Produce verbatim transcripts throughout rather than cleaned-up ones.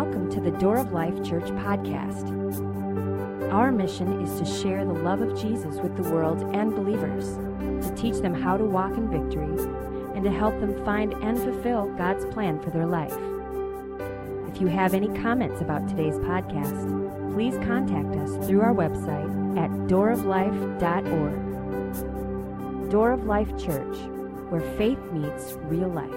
Welcome to the Door of Life Church podcast. Our mission is to share the love of Jesus with the world and believers, to teach them how to walk in victory, and to help them find and fulfill God's plan for their life. If you have any comments about today's podcast, please contact us through our website at door of life dot org. Door of Life Church, where faith meets real life.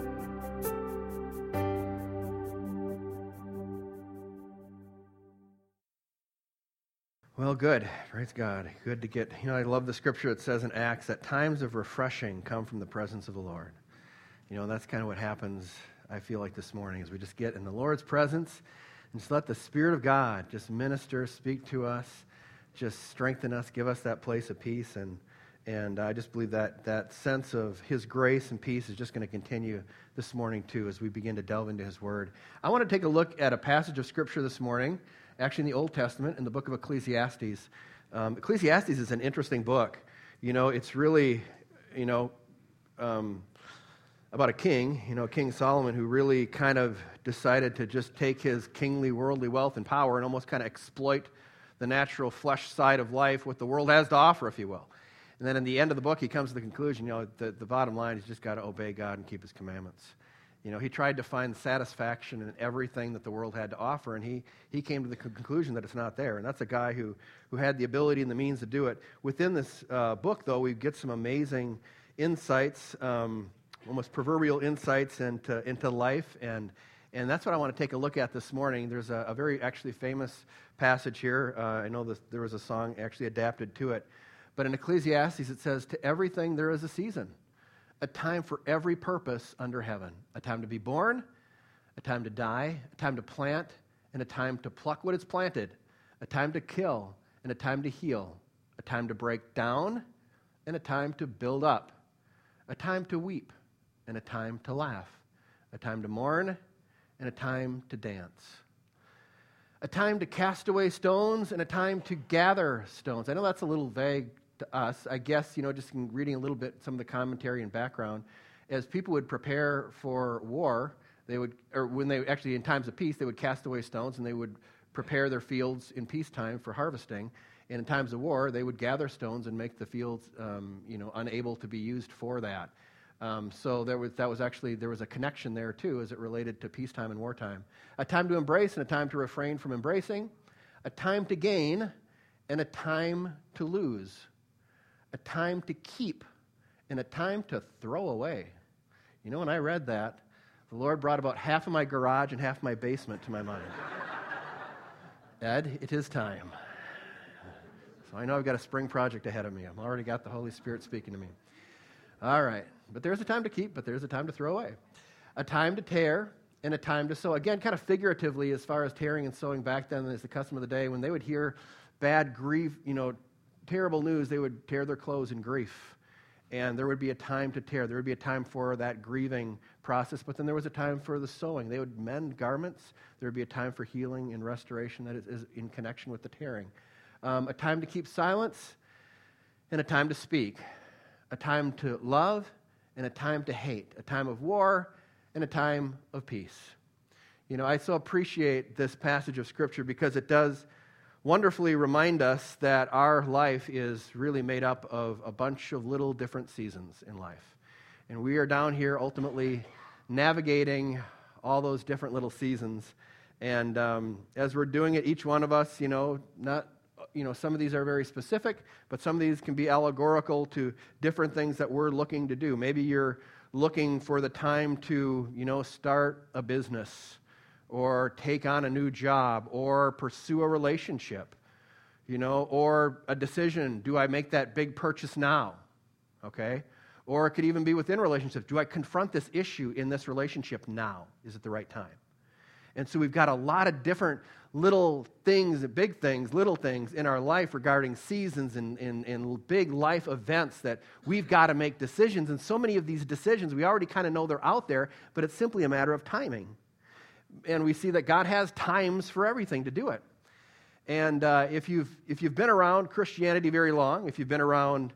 Well, good. Praise God. Good to get, you know, I love the scripture that says in Acts that times of refreshing come from the presence of the Lord. You know, that's kind of what happens, I feel like, this morning, as we just get in the Lord's presence and just let the Spirit of God just minister, speak to us, just strengthen us, give us that place of peace. And and I just believe that that sense of His grace and peace is just going to continue this morning, too, as we begin to delve into His Word. I want to take a look at a passage of scripture this morning, actually in the Old Testament, in the book of Ecclesiastes. Um, Ecclesiastes is an interesting book. You know, it's really, you know, um, about a king, you know, King Solomon, who really kind of decided to just take his kingly, worldly wealth and power and almost kind of exploit the natural flesh side of life, what the world has to offer, if you will. And then in the end of the book, he comes to the conclusion, you know, the, the bottom line is just got to obey God and keep His commandments. You know, he tried to find satisfaction in everything that the world had to offer, and he he came to the conclusion that it's not there. And that's a guy who, who had the ability and the means to do it. Within this uh, book, though, we get some amazing insights, um, almost proverbial insights into into life, and and that's what I want to take a look at this morning. There's a, a very actually famous passage here. Uh, I know this, there was a song actually adapted to it. But in Ecclesiastes, it says, "To everything there is a season, a time for every purpose under heaven, a time to be born, a time to die, a time to plant, and a time to pluck what is planted, a time to kill, and a time to heal, a time to break down, and a time to build up, a time to weep, and a time to laugh, a time to mourn, and a time to dance, a time to cast away stones, and a time to gather stones." I know that's a little vague to us. I guess, you know, just in reading a little bit, some of the commentary and background, as people would prepare for war, they would, or when they actually, in times of peace, they would cast away stones and they would prepare their fields in peacetime for harvesting. And in times of war, they would gather stones and make the fields, um, you know, unable to be used for that. Um, so there was, that was actually, there was a connection there too, as it related to peacetime and wartime. A time to embrace and a time to refrain from embracing, a time to gain and a time to lose, a time to keep, and a time to throw away. You know, when I read that, the Lord brought about half of my garage and half of my basement to my mind. Ed, it is time. So I know I've got a spring project ahead of me. I've already got the Holy Spirit speaking to me. All right. But there's a time to keep, but there's a time to throw away. A time to tear and a time to sow. Again, kind of figuratively, as far as tearing and sowing back then, as the custom of the day, when they would hear bad grief, you know, terrible news, they would tear their clothes in grief. And there would be a time to tear. There would be a time for that grieving process, but then there was a time for the sewing. They would mend garments. There would be a time for healing and restoration that is, is in connection with the tearing. Um, a time to keep silence and a time to speak. A time to love and a time to hate. A time of war and a time of peace. You know, I so appreciate this passage of Scripture because it does wonderfully remind us that our life is really made up of a bunch of little different seasons in life. And we are down here ultimately navigating all those different little seasons. And um, as we're doing it, each one of us, you know, not, you know, some of these are very specific, but some of these can be allegorical to different things that we're looking to do. Maybe you're looking for the time to, you know, start a business, or take on a new job, or pursue a relationship, you know, or a decision. Do I make that big purchase now? Okay? Or it could even be within relationships. Do I confront this issue in this relationship now? Is it the right time? And so we've got a lot of different little things, big things, little things in our life regarding seasons and, and, and big life events that we've got to make decisions. And so many of these decisions, we already kind of know they're out there, but it's simply a matter of timing. And we see that God has times for everything to do it. And uh, if you've if you've been around Christianity very long, if you've been around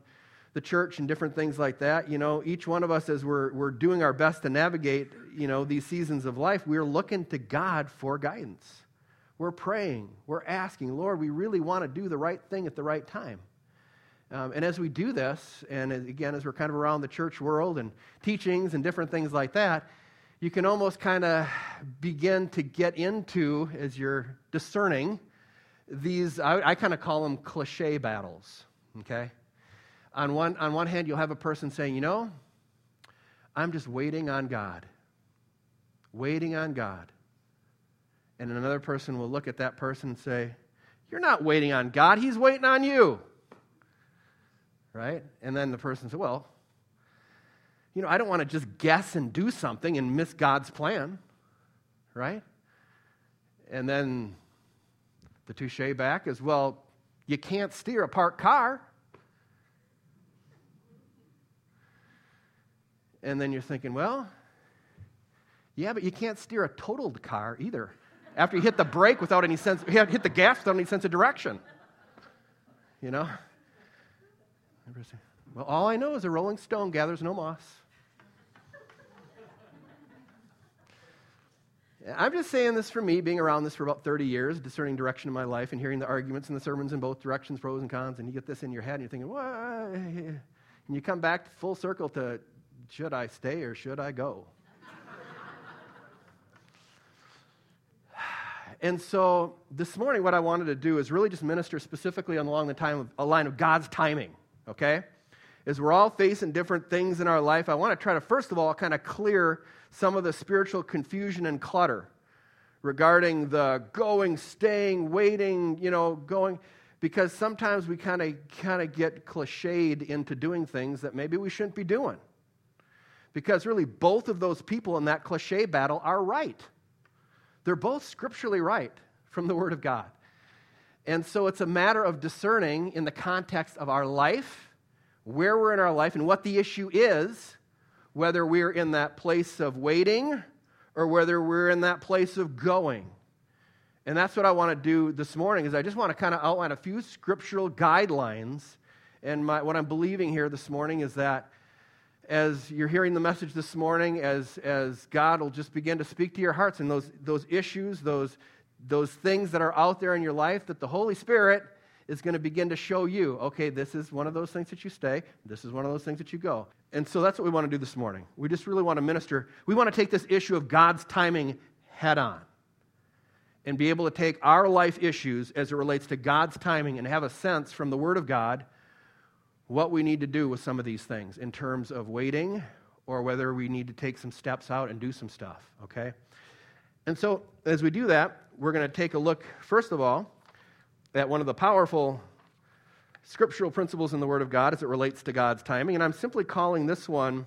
the church and different things like that, you know, each one of us, as we're we're doing our best to navigate, you know, these seasons of life, we're looking to God for guidance. We're praying. We're asking, Lord, we really want to do the right thing at the right time. Um, and as we do this, and again, as we're kind of around the church world and teachings and different things like that, you can almost kind of begin to get into, as you're discerning, these, I, I kind of call them cliche battles, okay? On one, on one hand, you'll have a person saying, you know, I'm just waiting on God. Waiting on God. And another person will look at that person and say, you're not waiting on God, He's waiting on you. Right? And then the person says, well, you know, I don't want to just guess and do something and miss God's plan. Right? And then the touche back is, well, you can't steer a parked car. And then you're thinking, well, yeah, but you can't steer a totaled car either. After you hit the brake without any sense, you hit the gas without any sense of direction. You know? Well, all I know is a rolling stone gathers no moss. I'm just saying this for me, being around this for about thirty years, discerning direction in my life and hearing the arguments and the sermons in both directions, pros and cons, and you get this in your head and you're thinking, what? And you come back full circle to, should I stay or should I go? And so this morning what I wanted to do is really just minister specifically along the time of, a line of God's timing, okay? As we're all facing different things in our life, I want to try to, first of all, kind of clear some of the spiritual confusion and clutter regarding the going, staying, waiting, you know, going, because sometimes we kind of kind of get cliched into doing things that maybe we shouldn't be doing. Because really both of those people in that cliche battle are right. They're both scripturally right from the Word of God. And so it's a matter of discerning in the context of our life, where we're in our life, and what the issue is, whether we're in that place of waiting or whether we're in that place of going. And that's what I want to do this morning, is I just want to kind of outline a few scriptural guidelines. And my, what I'm believing here this morning is that as you're hearing the message this morning, as as God will just begin to speak to your hearts and those those issues, those those things that are out there in your life, that the Holy Spirit is going to begin to show you, okay, this is one of those things that you stay, this is one of those things that you go. And so that's what we want to do this morning. We just really want to minister. We want to take this issue of God's timing head on and be able to take our life issues as it relates to God's timing and have a sense from the Word of God what we need to do with some of these things in terms of waiting or whether we need to take some steps out and do some stuff, okay? And so as we do that, we're going to take a look, first of all, at one of the powerful scriptural principles in the Word of God as it relates to God's timing, and I'm simply calling this one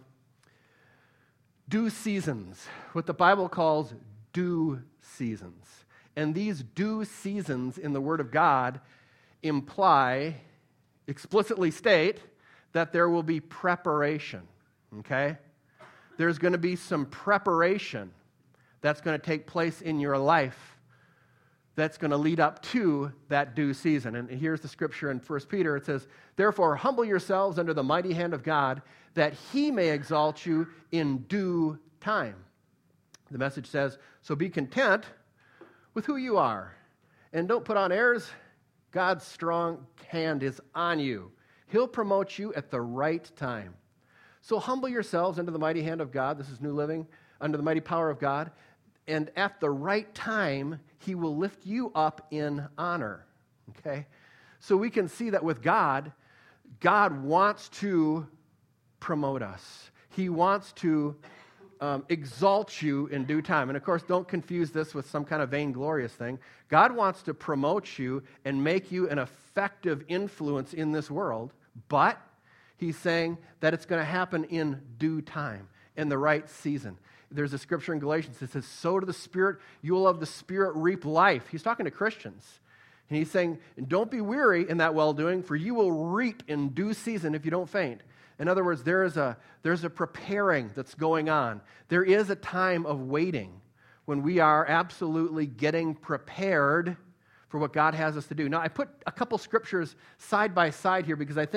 due seasons, what the Bible calls due seasons. And these due seasons in the Word of God imply, explicitly state, that there will be preparation, okay? There's going to be some preparation that's going to take place in your life that's going to lead up to that due season. And here's the scripture in First Peter. It says, therefore, humble yourselves under the mighty hand of God, that He may exalt you in due time. The Message says, so be content with who you are, and don't put on airs. God's strong hand is on you. He'll promote you at the right time. So humble yourselves under the mighty hand of God. This is New Living. Under the mighty power of God. And at the right time, He will lift you up in honor. Okay? So we can see that with God, God wants to promote us. He wants to um, exalt you in due time. And of course, don't confuse this with some kind of vainglorious thing. God wants to promote you and make you an effective influence in this world, but He's saying that it's going to happen in due time, in the right season. There's a scripture in Galatians that says, sow to the Spirit, you will of the Spirit reap life. He's talking to Christians. And He's saying, don't be weary in that well-doing, for you will reap in due season if you don't faint. In other words, there is a, there's a preparing that's going on. There is a time of waiting when we are absolutely getting prepared for what God has us to do. Now, I put a couple scriptures side by side here because I think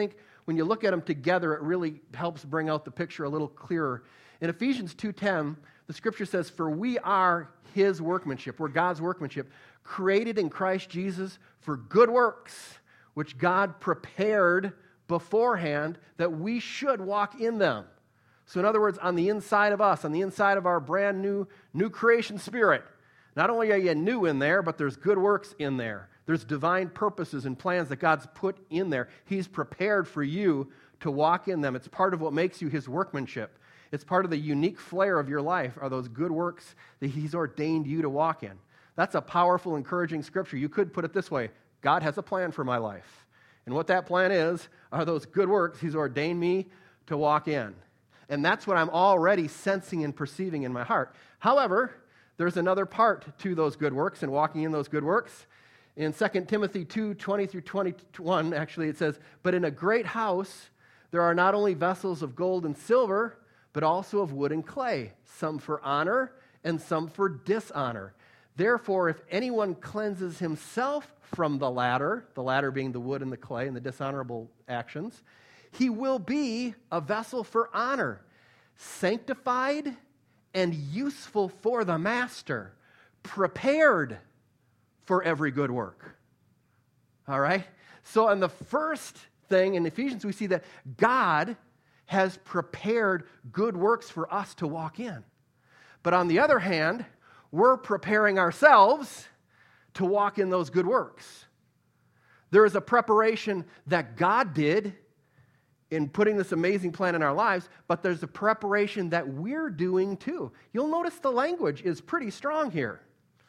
when you look at them together, it really helps bring out the picture a little clearer. In Ephesians two ten, the scripture says, "For we are his workmanship," we're God's workmanship, created in Christ Jesus for good works, which God prepared beforehand that we should walk in them. So in other words, on the inside of us, on the inside of our brand new, new creation spirit, not only are you new in there, but there's good works in there. There's divine purposes and plans that God's put in there. He's prepared for you to walk in them. It's part of what makes you his workmanship. It's part of the unique flair of your life are those good works that he's ordained you to walk in. That's a powerful, encouraging scripture. You could put it this way: God has a plan for my life. And what that plan is are those good works he's ordained me to walk in. And that's what I'm already sensing and perceiving in my heart. However, there's another part to those good works and walking in those good works. In Second Timothy two twenty through twenty-one, actually, it says, "But in a great house there are not only vessels of gold and silver, but also of wood and clay, some for honor and some for dishonor. Therefore, if anyone cleanses himself from the latter," the latter being the wood and the clay and the dishonorable actions, "he will be a vessel for honor, sanctified and useful for the master, prepared for every good work." All right? So in the first thing in Ephesians, we see that God has prepared good works for us to walk in. But on the other hand, we're preparing ourselves to walk in those good works. There is a preparation that God did in putting this amazing plan in our lives, but there's a preparation that we're doing too. You'll notice the language is pretty strong here.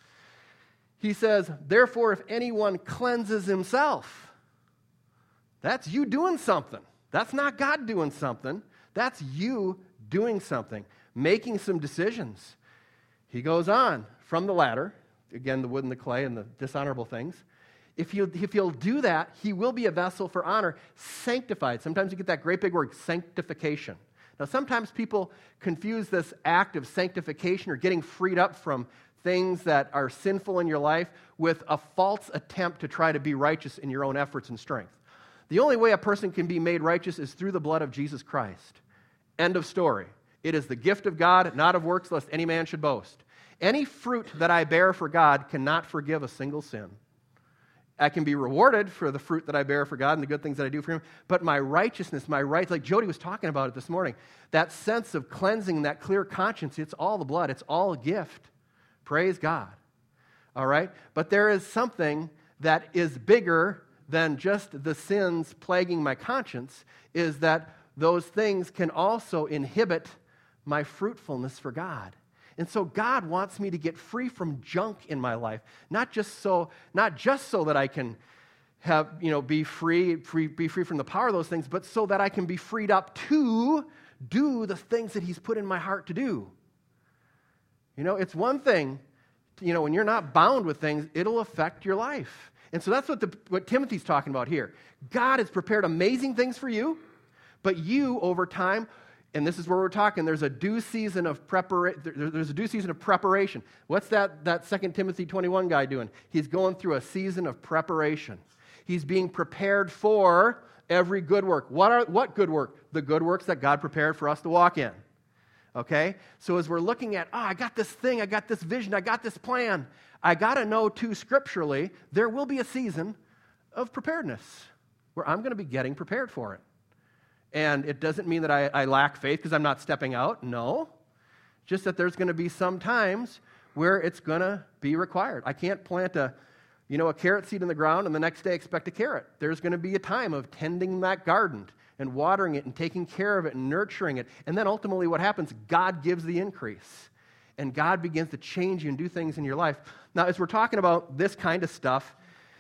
He says, "Therefore, if anyone cleanses himself," that's you doing something. That's not God doing something. That's you doing something, making some decisions. He goes on, "From the latter," again, the wood and the clay and the dishonorable things. If he'll, if he'll do that, he will be a vessel for honor, sanctified. Sometimes you get that great big word, sanctification. Now, sometimes people confuse this act of sanctification or getting freed up from things that are sinful in your life with a false attempt to try to be righteous in your own efforts and strength. The only way a person can be made righteous is through the blood of Jesus Christ. End of story. It is the gift of God, not of works, lest any man should boast. Any fruit that I bear for God cannot forgive a single sin. I can be rewarded for the fruit that I bear for God and the good things that I do for Him, but my righteousness, my rights, like Jody was talking about it this morning, that sense of cleansing, that clear conscience, it's all the blood. It's all a gift. Praise God. All right? But there is something that is bigger than just the sins plaguing my conscience, is that those things can also inhibit my fruitfulness for God. And so God wants me to get free from junk in my life, not just so, not just so that I can have, you know, be free, free, be free from the power of those things, but so that I can be freed up to do the things that He's put in my heart to do. You know, it's one thing, you know, when you're not bound with things, it'll affect your life. And so that's what the, what Timothy's talking about here. God has prepared amazing things for you, but you, over time, and this is where we're talking, there's a due season of preparation. There's a due season of preparation. What's that, that Second Timothy twenty-one guy doing? He's going through a season of preparation. He's being prepared for every good work. What are what good work? The good works that God prepared for us to walk in. Okay? So as we're looking at, oh, I got this thing, I got this vision, I got this plan, I got to know, too, scripturally, there will be a season of preparedness where I'm going to be getting prepared for it. And it doesn't mean that I, I lack faith because I'm not stepping out. No. Just that there's going to be some times where it's going to be required. I can't plant a, you know, a carrot seed in the ground and the next day expect a carrot. There's going to be a time of tending that garden and watering it and taking care of it and nurturing it. And then ultimately what happens, God gives the increase. And God begins to change you and do things in your life. Now, as we're talking about this kind of stuff,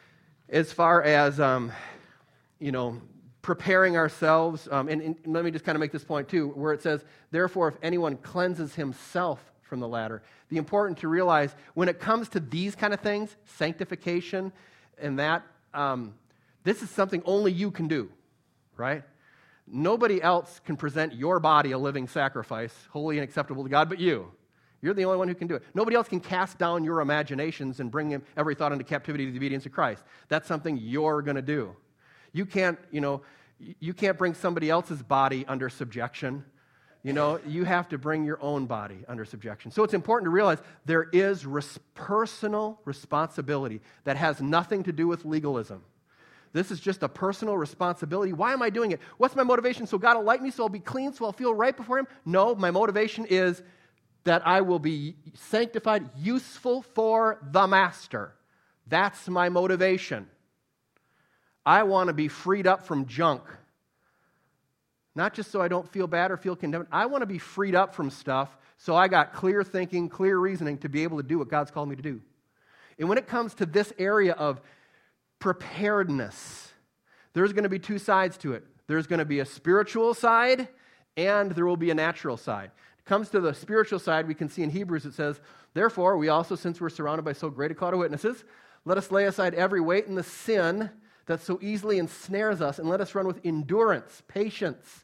as far as, um, you know, preparing ourselves, um, and, and let me just kind of make this point too, where it says, therefore, if anyone cleanses himself from the latter. The important to realize, when it comes to these kind of things, sanctification and that, um, this is something only you can do, right? Nobody else can present your body a living sacrifice, holy and acceptable to God, but you. You're the only one who can do it. Nobody else can cast down your imaginations and bring every thought into captivity to the obedience of Christ. That's something you're going to do. You can't, you know, you can't bring somebody else's body under subjection. You know, you have to bring your own body under subjection. So it's important to realize there is res- personal responsibility that has nothing to do with legalism. This is just a personal responsibility. Why am I doing it? What's my motivation? So God will like me, so I'll be clean, so I'll feel right before Him? No, my motivation is that I will be sanctified, useful for the Master. That's my motivation. I want to be freed up from junk. Not just so I don't feel bad or feel condemned. I want to be freed up from stuff so I got clear thinking, clear reasoning to be able to do what God's called me to do. And when it comes to this area of preparedness, there's going to be two sides to it. There's going to be a spiritual side and there will be a natural side. It comes to the spiritual side, we can see in Hebrews it says, therefore, we also, since we're surrounded by so great a cloud of witnesses, let us lay aside every weight and the sin that so easily ensnares us, and let us run with endurance, patience,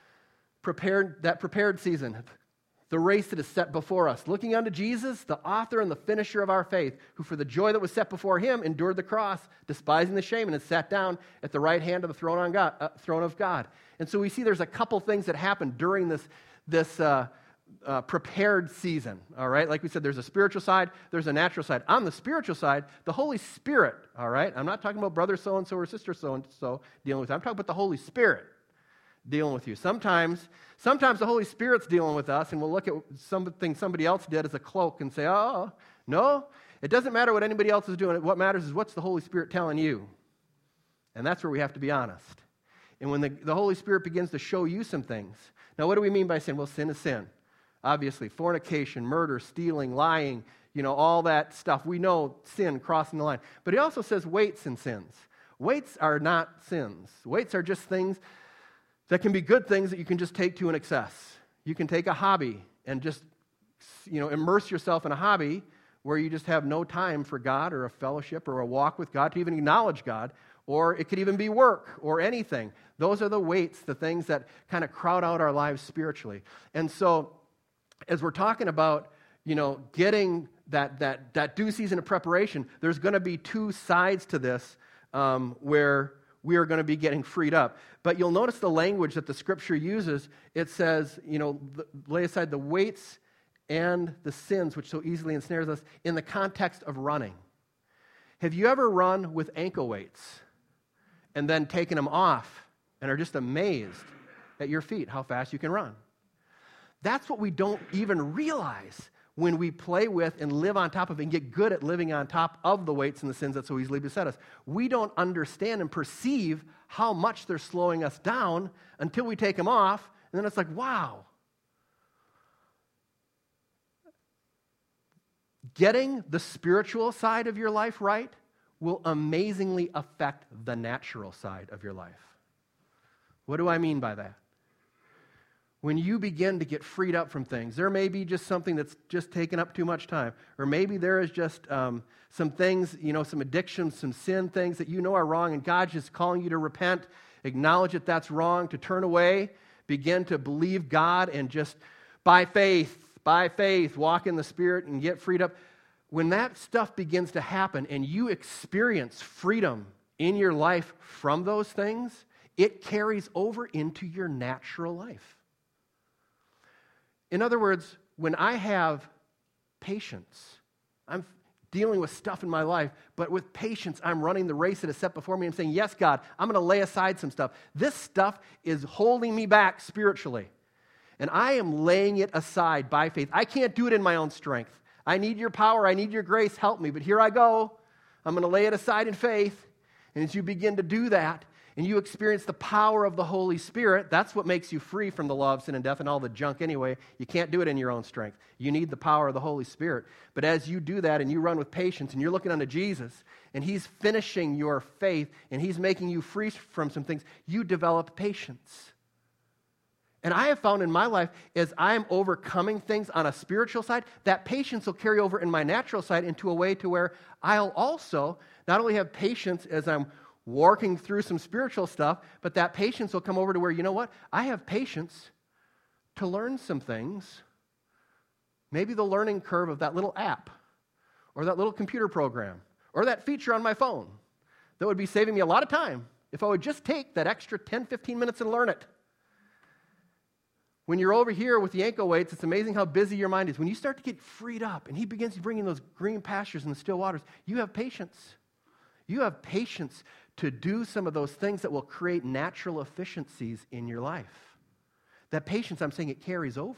prepared that prepared season, the race that is set before us, looking unto Jesus, the author and the finisher of our faith, who for the joy that was set before Him endured the cross, despising the shame, and is sat down at the right hand of the throne, on God, uh, throne of God. And so we see there's a couple things that happen during this, this uh, uh, prepared season, all right? Like we said, there's a spiritual side, there's a natural side. On the spiritual side, the Holy Spirit, all right? I'm not talking about brother so-and-so or sister so-and-so dealing with it. I'm talking about the Holy Spirit dealing with you. Sometimes, sometimes the Holy Spirit's dealing with us, and we'll look at something somebody else did as a cloak and say, oh, no, it doesn't matter what anybody else is doing. What matters is what's the Holy Spirit telling you. And that's where we have to be honest. And when the, the Holy Spirit begins to show you some things. Now, what do we mean by sin? Well, sin is sin. Obviously, fornication, murder, stealing, lying, you know, all that stuff. We know sin, crossing the line. But He also says weights and sins. Weights are not sins. Weights are just things that can be good things that you can just take to an excess. You can take a hobby and just, you know, immerse yourself in a hobby where you just have no time for God or a fellowship or a walk with God to even acknowledge God, or it could even be work or anything. Those are the weights, the things that kind of crowd out our lives spiritually. And so, as we're talking about, you know, getting that that that due season of preparation, there's going to be two sides to this um, where we are going to be getting freed up. But you'll notice the language that the Scripture uses. It says, you know, lay aside the weights and the sins which so easily ensnares us in the context of running. Have you ever run with ankle weights and then taken them off and are just amazed at your feet, how fast you can run? That's what we don't even realize when we play with and live on top of and get good at living on top of the weights and the sins that so easily beset us. We don't understand and perceive how much they're slowing us down until we take them off, and then it's like, wow. Getting the spiritual side of your life right will amazingly affect the natural side of your life. What do I mean by that? When you begin to get freed up from things, there may be just something that's just taken up too much time. Or maybe there is just um, some things, you know, some addictions, some sin things that you know are wrong, and God's just calling you to repent, acknowledge that that's wrong, to turn away, begin to believe God, and just by faith, by faith, walk in the Spirit and get freed up. When that stuff begins to happen and you experience freedom in your life from those things, it carries over into your natural life. In other words, when I have patience, I'm dealing with stuff in my life, but with patience, I'm running the race that is set before me. I'm saying, yes, God, I'm going to lay aside some stuff. This stuff is holding me back spiritually, and I am laying it aside by faith. I can't do it in my own strength. I need your power. I need your grace. Help me. But here I go. I'm going to lay it aside in faith, and as you begin to do that, and you experience the power of the Holy Spirit, that's what makes you free from the law of sin and death and all the junk anyway. You can't do it in your own strength. You need the power of the Holy Spirit. But as you do that and you run with patience and you're looking unto Jesus and He's finishing your faith and He's making you free from some things, you develop patience. And I have found in my life, as I'm overcoming things on a spiritual side, that patience will carry over in my natural side into a way to where I'll also not only have patience as I'm working through some spiritual stuff, but that patience will come over to where, you know what, I have patience to learn some things. Maybe the learning curve of that little app, or that little computer program, or that feature on my phone that would be saving me a lot of time if I would just take that extra ten, fifteen minutes and learn it. When you're over here with the ankle weights, it's amazing how busy your mind is. When you start to get freed up and he begins to bring in those green pastures and the still waters, you have patience. You have patience to do some of those things that will create natural efficiencies in your life. That patience, I'm saying, it carries over.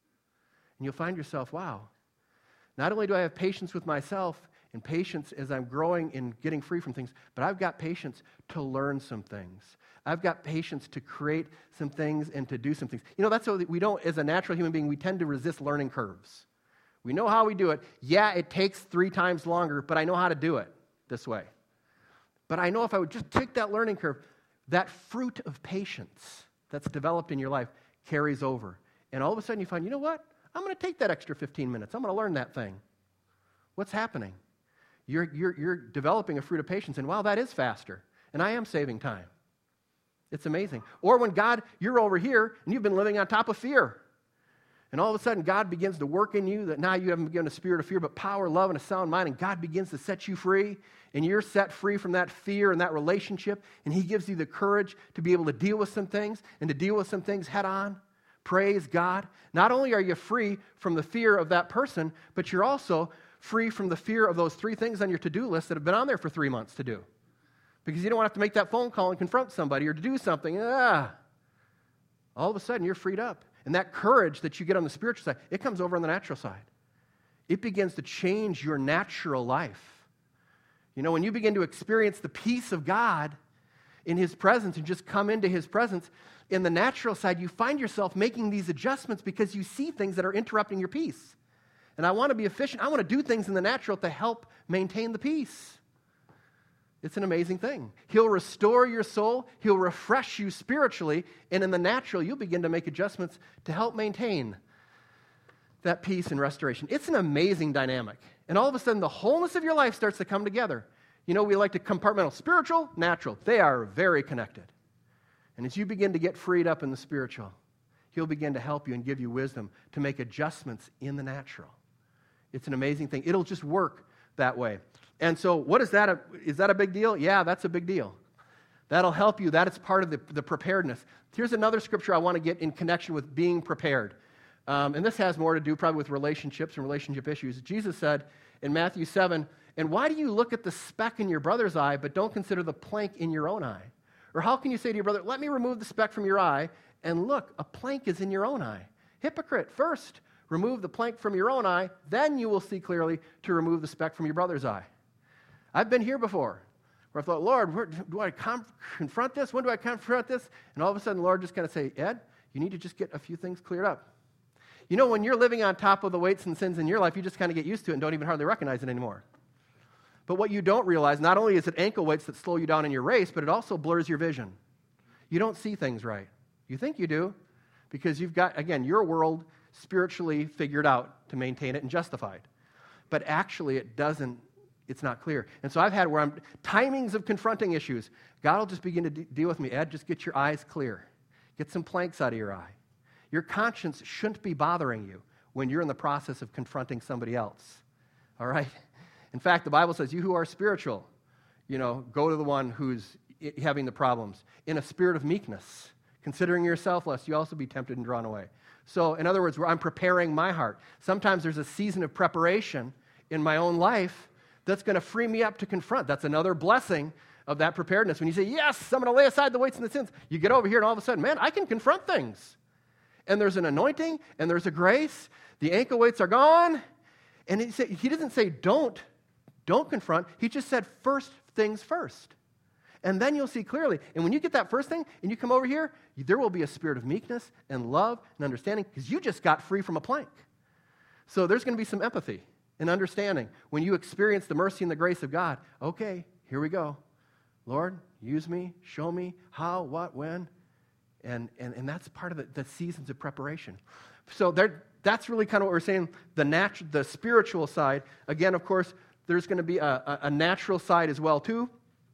And you'll find yourself, wow, not only do I have patience with myself and patience as I'm growing and getting free from things, but I've got patience to learn some things. I've got patience to create some things and to do some things. You know, that's what we don't, as a natural human being, we tend to resist learning curves. We know how we do it. Yeah, it takes three times longer, but I know how to do it this way. But I know if I would just take that learning curve, that fruit of patience that's developed in your life carries over. And all of a sudden you find, you know what? I'm going to take that extra fifteen minutes. I'm going to learn that thing. What's happening? You're, you're, you're developing a fruit of patience, and wow, that is faster. And I am saving time. It's amazing. Or when God, you're over here, and you've been living on top of fear. And all of a sudden, God begins to work in you that now you haven't given a spirit of fear, but power, love, and a sound mind, and God begins to set you free, and you're set free from that fear and that relationship, and he gives you the courage to be able to deal with some things, and to deal with some things head on. Praise God. Not only are you free from the fear of that person, but you're also free from the fear of those three things on your to-do list that have been on there for three months to do. Because you don't want to have to make that phone call and confront somebody or to do something. Ah. All of a sudden, you're freed up. And that courage that you get on the spiritual side, it comes over on the natural side. It begins to change your natural life. You know, when you begin to experience the peace of God in his presence and just come into his presence, in the natural side, you find yourself making these adjustments because you see things that are interrupting your peace. And I want to be efficient. I want to do things in the natural to help maintain the peace. It's an amazing thing. He'll restore your soul. He'll refresh you spiritually. And in the natural, you'll begin to make adjustments to help maintain that peace and restoration. It's an amazing dynamic. And all of a sudden, the wholeness of your life starts to come together. You know, we like to compartmentalize spiritual, natural. They are very connected. And as you begin to get freed up in the spiritual, he'll begin to help you and give you wisdom to make adjustments in the natural. It's an amazing thing. It'll just work that way. And so what is that? A, is that a big deal? Yeah, that's a big deal. That'll help you. That is part of the, the preparedness. Here's another scripture I want to get in connection with being prepared. Um, and this has more to do probably with relationships and relationship issues. Jesus said in Matthew seven, "And why do you look at the speck in your brother's eye but don't consider the plank in your own eye? Or how can you say to your brother, let me remove the speck from your eye, and look, a plank is in your own eye? Hypocrite, first remove the plank from your own eye, then you will see clearly to remove the speck from your brother's eye." I've been here before, where I thought, Lord, where, do I com- confront this? When do I confront this? And all of a sudden, the Lord just kind of say, Ed, you need to just get a few things cleared up. You know, when you're living on top of the weights and sins in your life, you just kind of get used to it and don't even hardly recognize it anymore. But what you don't realize, not only is it ankle weights that slow you down in your race, but it also blurs your vision. You don't see things right. You think you do, because you've got, again, your world spiritually figured out to maintain it and justified. But actually, it doesn't, it's not clear. And so I've had where I'm, timings of confronting issues, God will just begin to de- deal with me. Ed, just get your eyes clear. Get some planks out of your eye. Your conscience shouldn't be bothering you when you're in the process of confronting somebody else. All right? In fact, the Bible says, you who are spiritual, you know, go to the one who's having the problems in a spirit of meekness, considering yourself, lest you also be tempted and drawn away. So, in other words, where I'm preparing my heart. Sometimes there's a season of preparation in my own life that's going to free me up to confront. That's another blessing of that preparedness. When you say, yes, I'm going to lay aside the weights and the sins, you get over here and all of a sudden, man, I can confront things. And there's an anointing, and there's a grace. The ankle weights are gone. And he, said, he doesn't say don't, don't confront. He just said first things first. And then you'll see clearly. And when you get that first thing, and you come over here, there will be a spirit of meekness and love and understanding, because you just got free from a plank. So there's going to be some empathy and understanding. When you experience the mercy and the grace of God, okay, here we go. Lord, use me, show me how, what, when. And and, and that's part of the, the seasons of preparation. So there, that's really kind of what we're saying, the natural, the spiritual side. Again, of course, there's going to be a, a, a natural side as well, too.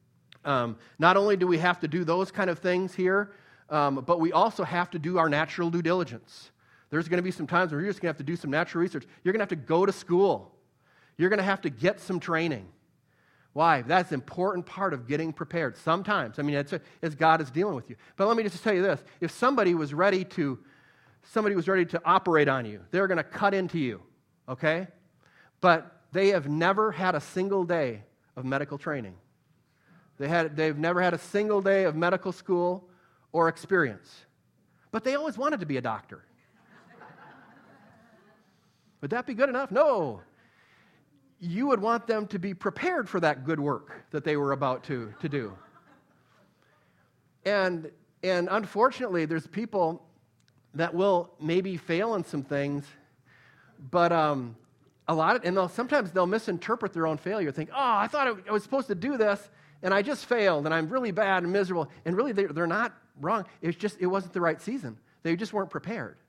Um, not only do we have to do those kind of things here, um, but we also have to do our natural due diligence. There's going to be some times where you're just going to have to do some natural research. You're going to have to go to school. You're going to have to get some training. Why? That's an important part of getting prepared. Sometimes, I mean, it's, it's God is dealing with you. But let me just tell you this. If somebody was ready to, somebody was ready to operate on you, they're going to cut into you, okay? But they have never had a single day of medical training. They had, they've never had a single day of medical school or experience. But they always wanted to be a doctor. Would that be good enough? No. You would want them to be prepared for that good work that they were about to, to do. And, and unfortunately, there's people that will maybe fail in some things, but um, a lot of, and they'll, sometimes they'll misinterpret their own failure, think, oh, I thought I was supposed to do this, and I just failed, and I'm really bad and miserable. And really, they're, they're not wrong. It's just, it wasn't the right season. They just weren't prepared.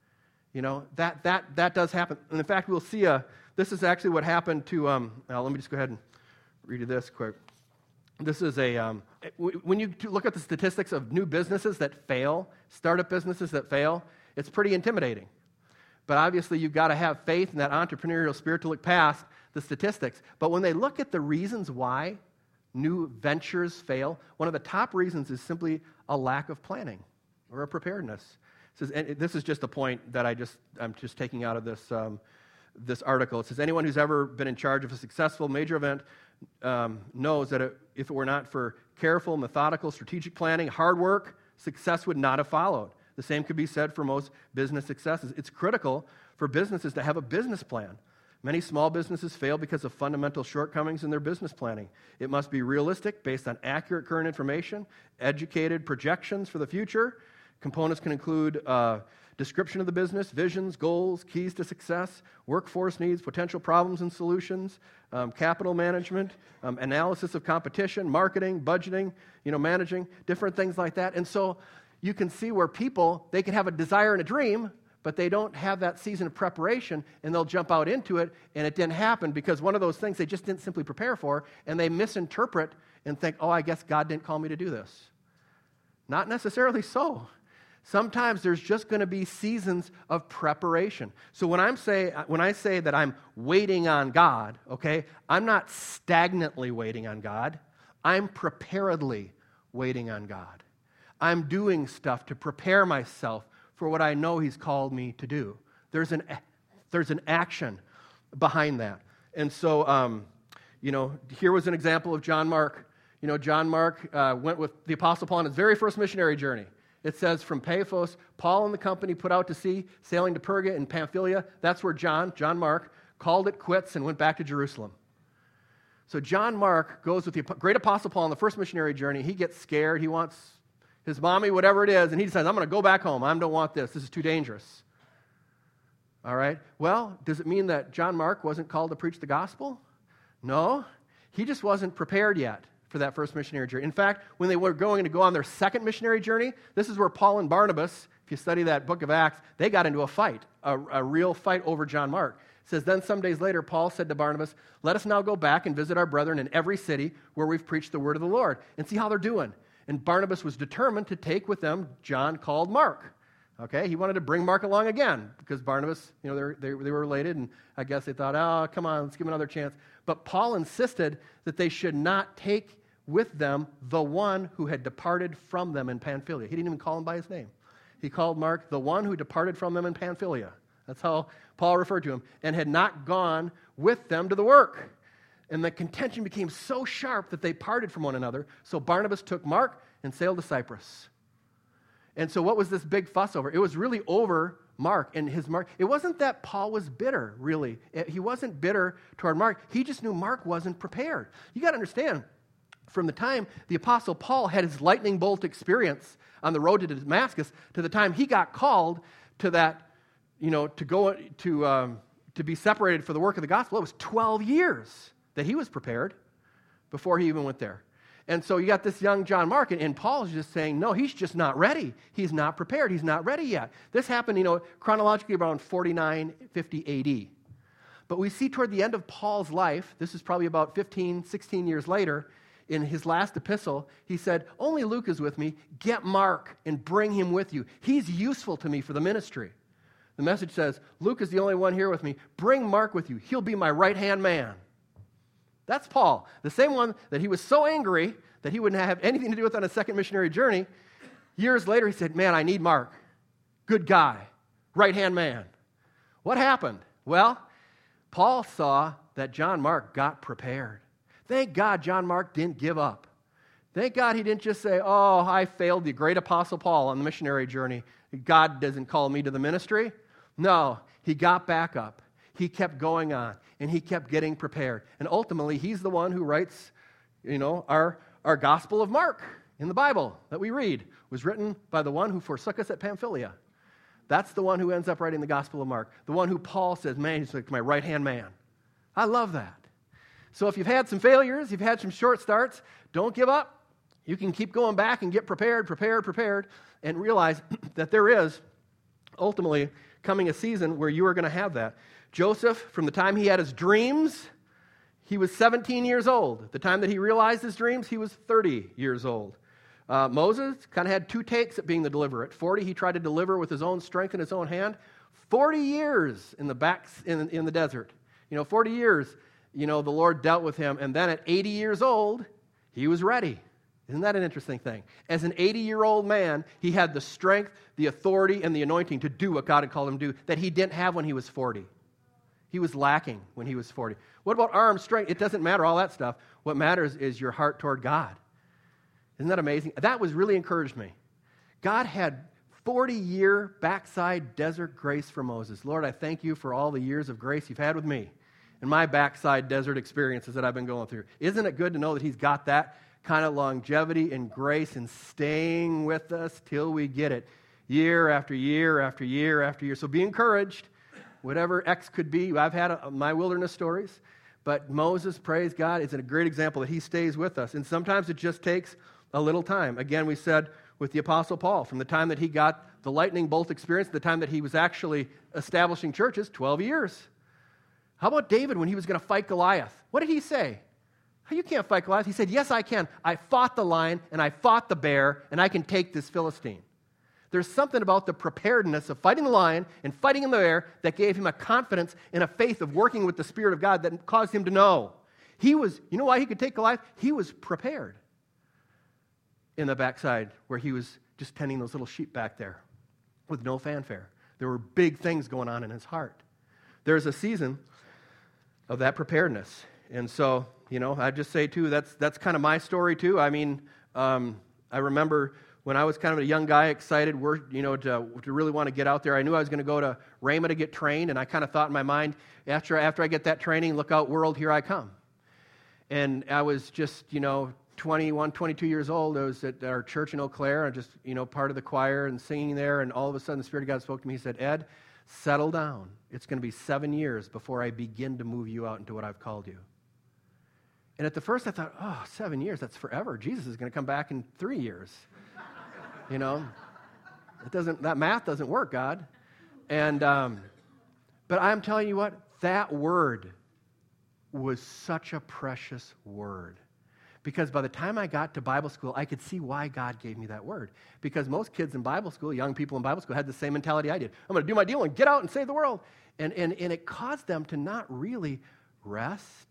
You know, that that that does happen. And in fact, we'll see a, this is actually what happened to, um, now let me just go ahead and read you this quick. This is a, um, when you look at the statistics of new businesses that fail, startup businesses that fail, it's pretty intimidating. But obviously, you've got to have faith in that entrepreneurial spirit to look past the statistics. But when they look at the reasons why new ventures fail, one of the top reasons is simply a lack of planning or a preparedness. It says, and this is just a point that I just, I'm just taking out of this, um, this article. It says, anyone who's ever been in charge of a successful major event um, knows that it, if it were not for careful, methodical, strategic planning, hard work, success would not have followed. The same could be said for most business successes. It's critical for businesses to have a business plan. Many small businesses fail because of fundamental shortcomings in their business planning. It must be realistic, based on accurate current information, educated projections for the future. Components can include uh, description of the business, visions, goals, keys to success, workforce needs, potential problems and solutions, um, capital management, um, analysis of competition, marketing, budgeting, you know, managing, different things like that. And so you can see where people, they can have a desire and a dream, but they don't have that season of preparation, and they'll jump out into it, and it didn't happen because one of those things they just didn't simply prepare for, and they misinterpret and think, oh, I guess God didn't call me to do this. Not necessarily so. Sometimes there's just going to be seasons of preparation. So when I'm say when I say that I'm waiting on God, okay, I'm not stagnantly waiting on God. I'm preparedly waiting on God. I'm doing stuff to prepare myself for what I know He's called me to do. There's an there's an action behind that. And so, um, you know, here was an example of John Mark. You know, John Mark uh, went with the Apostle Paul on his very first missionary journey. It says, from Paphos, Paul and the company put out to sea, sailing to Perga in Pamphylia. That's where John, John Mark, called it quits and went back to Jerusalem. So John Mark goes with the great Apostle Paul on the first missionary journey. He gets scared. He wants his mommy, whatever it is, and he decides, I'm going to go back home. I don't want this. This is too dangerous. All right? Well, does it mean that John Mark wasn't called to preach the gospel? No. He just wasn't prepared yet for that first missionary journey. In fact, when they were going to go on their second missionary journey, this is where Paul and Barnabas, if you study that book of Acts, they got into a fight, a, a real fight over John Mark. It says, then some days later, Paul said to Barnabas, let us now go back and visit our brethren in every city where we've preached the word of the Lord and see how they're doing. And Barnabas was determined to take with them John called Mark. Okay, he wanted to bring Mark along again because Barnabas, you know, they, they were related, and I guess they thought, oh, come on, let's give him another chance. But Paul insisted that they should not take with them the one who had departed from them in Pamphylia. He didn't even call him by his name. He called Mark the one who departed from them in Pamphylia. That's how Paul referred to him, and had not gone with them to the work. And the contention became so sharp that they parted from one another. So Barnabas took Mark and sailed to Cyprus. And so what was this big fuss over? It was really over Mark and his Mark. It wasn't that Paul was bitter, really. He wasn't bitter toward Mark. He just knew Mark wasn't prepared. You got to understand, from the time the Apostle Paul had his lightning bolt experience on the road to Damascus to the time he got called to that, you know, to go to um, to be separated for the work of the gospel, it was twelve years that he was prepared before he even went there. And so you got this young John Mark, and, and Paul's just saying, no, he's just not ready. He's not prepared. He's not ready yet. This happened, you know, chronologically around forty-nine fifty A D. But we see toward the end of Paul's life, this is probably about fifteen, sixteen years later, in his last epistle, he said, only Luke is with me. Get Mark and bring him with you. He's useful to me for the ministry. The message says, Luke is the only one here with me. Bring Mark with you. He'll be my right-hand man. That's Paul, the same one that he was so angry that he wouldn't have anything to do with on a second missionary journey. Years later, he said, man, I need Mark. Good guy, right-hand man. What happened? Well, Paul saw that John Mark got prepared. Thank God John Mark didn't give up. Thank God he didn't just say, oh, I failed the great Apostle Paul on the missionary journey. God doesn't call me to the ministry. No, he got back up. He kept going on, and he kept getting prepared. And ultimately, he's the one who writes, you know, our, our Gospel of Mark in the Bible that we read was written by the one who forsook us at Pamphylia. That's the one who ends up writing the Gospel of Mark. The one who Paul says, man, he's like my right-hand man. I love that. So if you've had some failures, you've had some short starts, don't give up. You can keep going back and get prepared, prepared, prepared, and realize that there is ultimately coming a season where you are going to have that. Joseph, from the time he had his dreams, he was seventeen years old. The time that he realized his dreams, he was thirty years old. Uh, Moses kind of had two takes at being the deliverer. At forty, he tried to deliver with his own strength in his own hand. forty years in the back in, in the desert. You know, forty years, you know, the Lord dealt with him. And then at eighty years old, he was ready. Isn't that an interesting thing? As an eighty-year-old man, he had the strength, the authority, and the anointing to do what God had called him to do that he didn't have when he was forty. He was lacking when he was forty. What about arm strength? It doesn't matter, all that stuff. What matters is your heart toward God. Isn't that amazing? That was really encouraged me. God had forty-year backside desert grace for Moses. Lord, I thank you for all the years of grace you've had with me and my backside desert experiences that I've been going through. Isn't it good to know that he's got that kind of longevity and grace and staying with us till we get it year after year after year after year? So be encouraged. Whatever X could be, I've had a, my wilderness stories, but Moses, praise God, is a great example that he stays with us. And sometimes it just takes a little time. Again, we said with the Apostle Paul, from the time that he got the lightning bolt experience to the time that he was actually establishing churches, twelve years. How about David when he was going to fight Goliath? What did he say? You can't fight Goliath. He said, yes, I can. I fought the lion, and I fought the bear, and I can take this Philistine. There's something about the preparedness of fighting the lion and fighting in the bear that gave him a confidence and a faith of working with the Spirit of God that caused him to know. He was, you know why he could take Goliath? He was prepared in the backside where he was just tending those little sheep back there with no fanfare. There were big things going on in his heart. There's a season of that preparedness. And so, you know, I just say, too, that's that's kind of my story, too. I mean, um, I remember when I was kind of a young guy, excited, work, you know, to, to really want to get out there. I knew I was going to go to Rhema to get trained, and I kind of thought in my mind, after, after I get that training, look out, world, here I come. And I was just, you know, twenty-one, twenty-two years old. I was at our church in Eau Claire, and just, you know, part of the choir and singing there, and all of a sudden the Spirit of God spoke to me. He said, Ed, settle down. It's going to be seven years before I begin to move you out into what I've called you. And at the first I thought, oh, seven years, that's forever. Jesus is going to come back in three years. You know, it doesn't, that math doesn't work, God. And, um, but I'm telling you what, that word was such a precious word. Because by the time I got to Bible school, I could see why God gave me that word. Because most kids in Bible school, young people in Bible school, had the same mentality I did. I'm going to do my deal and get out and save the world. And, and, and it caused them to not really rest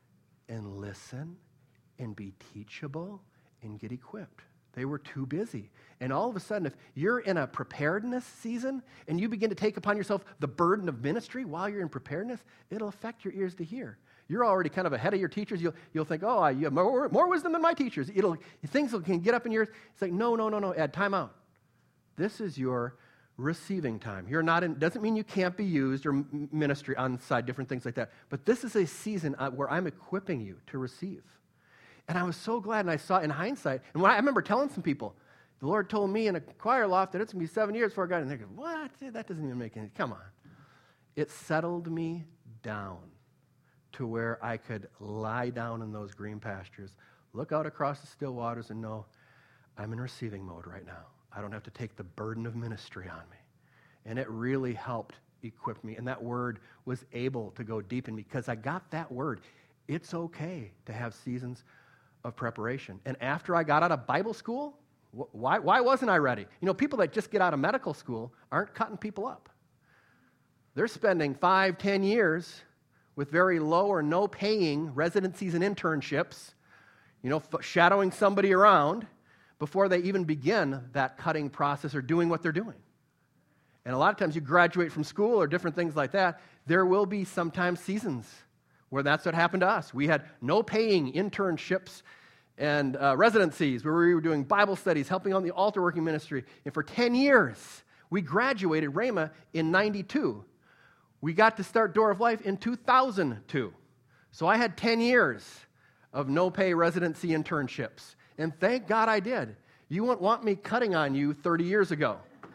and listen and be teachable and get equipped. They were too busy. And all of a sudden, if you're in a preparedness season and you begin to take upon yourself the burden of ministry while you're in preparedness, it'll affect your ears to hear. You're already kind of ahead of your teachers. You'll, you'll think, oh, you have more, more wisdom than my teachers. It'll, things can get up in your ears. It's like, no, no, no, no, Ed, time out. This is your receiving time. You're not in, doesn't mean you can't be used or ministry on side, different things like that. But this is a season where I'm equipping you to receive. And I was so glad, and I saw in hindsight, and when I, I remember telling some people, the Lord told me in a choir loft that it's going to be seven years before I got in. And they go, what? That doesn't even make any, come on. It settled me down to where I could lie down in those green pastures, look out across the still waters and know I'm in receiving mode right now. I don't have to take the burden of ministry on me. And it really helped equip me. And that word was able to go deep in me because I got that word. It's okay to have seasons of preparation. And after I got out of Bible school, wh- why, why wasn't I ready? You know, people that just get out of medical school aren't cutting people up. They're spending five, ten years with very low or no paying residencies and internships, you know, f- shadowing somebody around before they even begin that cutting process or doing what they're doing. And a lot of times you graduate from school or different things like that, there will be sometimes seasons where that's what happened to us. We had no paying internships and uh, residencies where we were doing Bible studies, helping on the altar working ministry. And for ten years, we graduated Rhema in ninety-two. We got to start Door of Life in two thousand two. So I had ten years of no-pay residency internships. And thank God I did. You wouldn't want me cutting on you thirty years ago.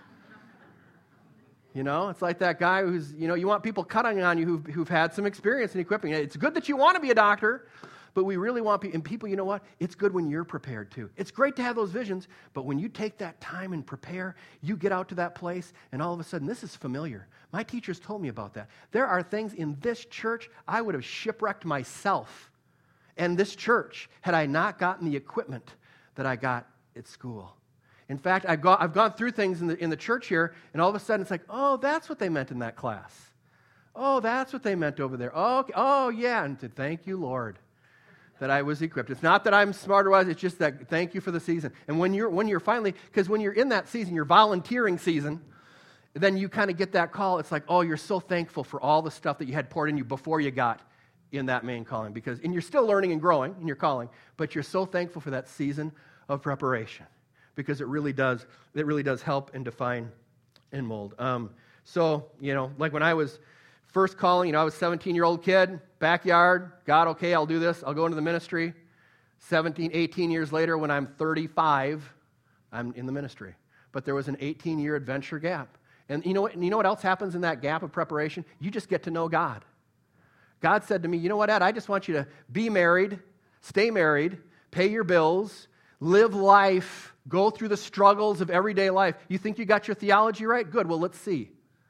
You know, it's like that guy who's, you know, you want people cutting on you who've, who've had some experience in equipping. It's good that you want to be a doctor, but we really want people, and people, you know what? It's good when you're prepared too. It's great to have those visions, but when you take that time and prepare, you get out to that place, and all of a sudden, this is familiar. My teachers told me about that. There are things in this church I would have shipwrecked myself and this church had I not gotten the equipment that I got at school. In fact, I've, got, I've gone through things in the, in the church here, and all of a sudden it's like, oh, that's what they meant in that class. Oh, that's what they meant over there. Oh, okay. Oh yeah, and to thank you, Lord, that I was equipped. It's not that I'm smart or wise, it's just that thank you for the season. And when you're, when you're finally, because when you're in that season, your volunteering season, then you kind of get that call. It's like, oh, you're so thankful for all the stuff that you had poured in you before you got in that main calling. Because, and you're still learning and growing in your calling, but you're so thankful for that season of preparation. Because it really does, it really does help and define and mold. Um, so, you know, like when I was first calling, you know, I was a seventeen-year-old kid, backyard, God, okay, I'll do this, I'll go into the ministry. seventeen, eighteen years later, when I'm thirty-five, I'm in the ministry. But there was an eighteen-year adventure gap. And you know what, you know what else happens in that gap of preparation? You just get to know God. God said to me, you know what, Ed, I just want you to be married, stay married, pay your bills, live life, go through the struggles of everyday life. You think you got your theology right? Good, well, let's see.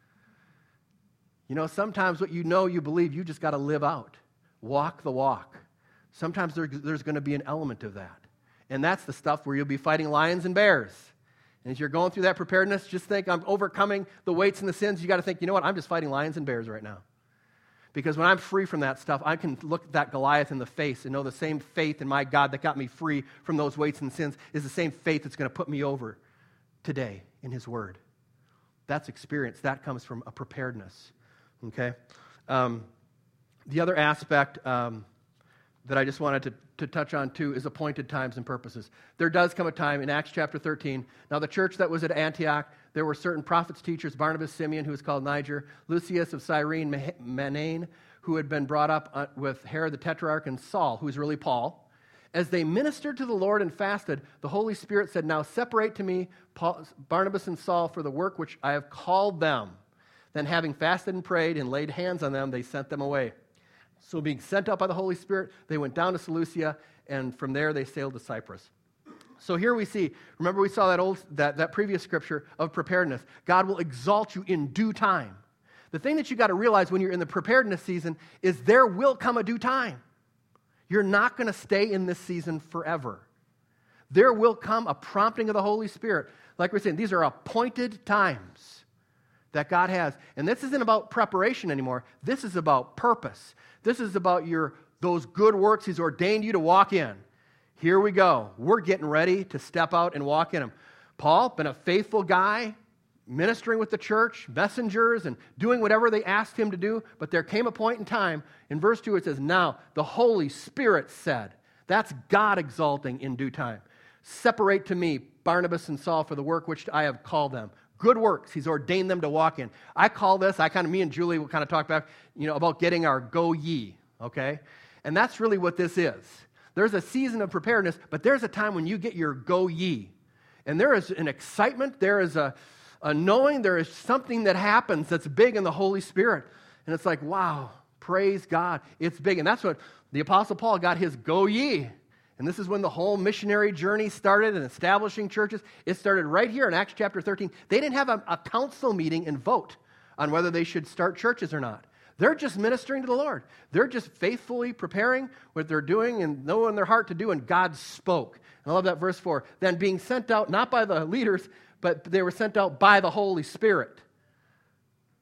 You know, sometimes what you know, you believe, you just got to live out. Walk the walk. Sometimes there, there's going to be an element of that. And that's the stuff where you'll be fighting lions and bears. And as you're going through that preparedness, just think, I'm overcoming the weights and the sins. You got to think, you know what, I'm just fighting lions and bears right now. Because when I'm free from that stuff, I can look at that Goliath in the face and know the same faith in my God that got me free from those weights and sins is the same faith that's going to put me over today in His Word. That's experience. That comes from a preparedness. Okay? Um, the other aspect um, that I just wanted to, to touch on too is appointed times and purposes. There does come a time in Acts chapter thirteen. Now the church that was at Antioch, there were certain prophets, teachers, Barnabas, Simeon, who was called Niger, Lucius of Cyrene, Manaen, who had been brought up with Herod the Tetrarch, and Saul, who was really Paul. As they ministered to the Lord and fasted, the Holy Spirit said, now separate to me Paul, Barnabas and Saul for the work which I have called them. Then having fasted and prayed and laid hands on them, they sent them away. So being sent out by the Holy Spirit, they went down to Seleucia, and from there they sailed to Cyprus. So here we see, remember we saw that old that, that previous scripture of preparedness. God will exalt you in due time. The thing that you got to realize when you're in the preparedness season is there will come a due time. You're not going to stay in this season forever. There will come a prompting of the Holy Spirit. Like we're saying, these are appointed times that God has. And this isn't about preparation anymore. This is about purpose. This is about your those good works He's ordained you to walk in. Here we go. We're getting ready to step out and walk in them. Paul, been a faithful guy, ministering with the church, messengers, and doing whatever they asked him to do. But there came a point in time, in verse two it says, now the Holy Spirit said, that's God exalting in due time. Separate to me Barnabas and Saul for the work which I have called them. Good works He's ordained them to walk in. I call this, I kind of, me and Julie will kind of talk back, you know, about getting our go ye, okay? And that's really what this is. There's a season of preparedness, but there's a time when you get your go ye. And there is an excitement, there is a, a knowing, there is something that happens that's big in the Holy Spirit. And it's like, wow, praise God, it's big. And that's what the Apostle Paul got his go ye. And this is when the whole missionary journey started and establishing churches. It started right here in Acts chapter thirteen. They didn't have a, a council meeting and vote on whether they should start churches or not. They're just ministering to the Lord. They're just faithfully preparing what they're doing and know in their heart to do, and God spoke. And I love that verse four. Then being sent out, not by the leaders, but they were sent out by the Holy Spirit.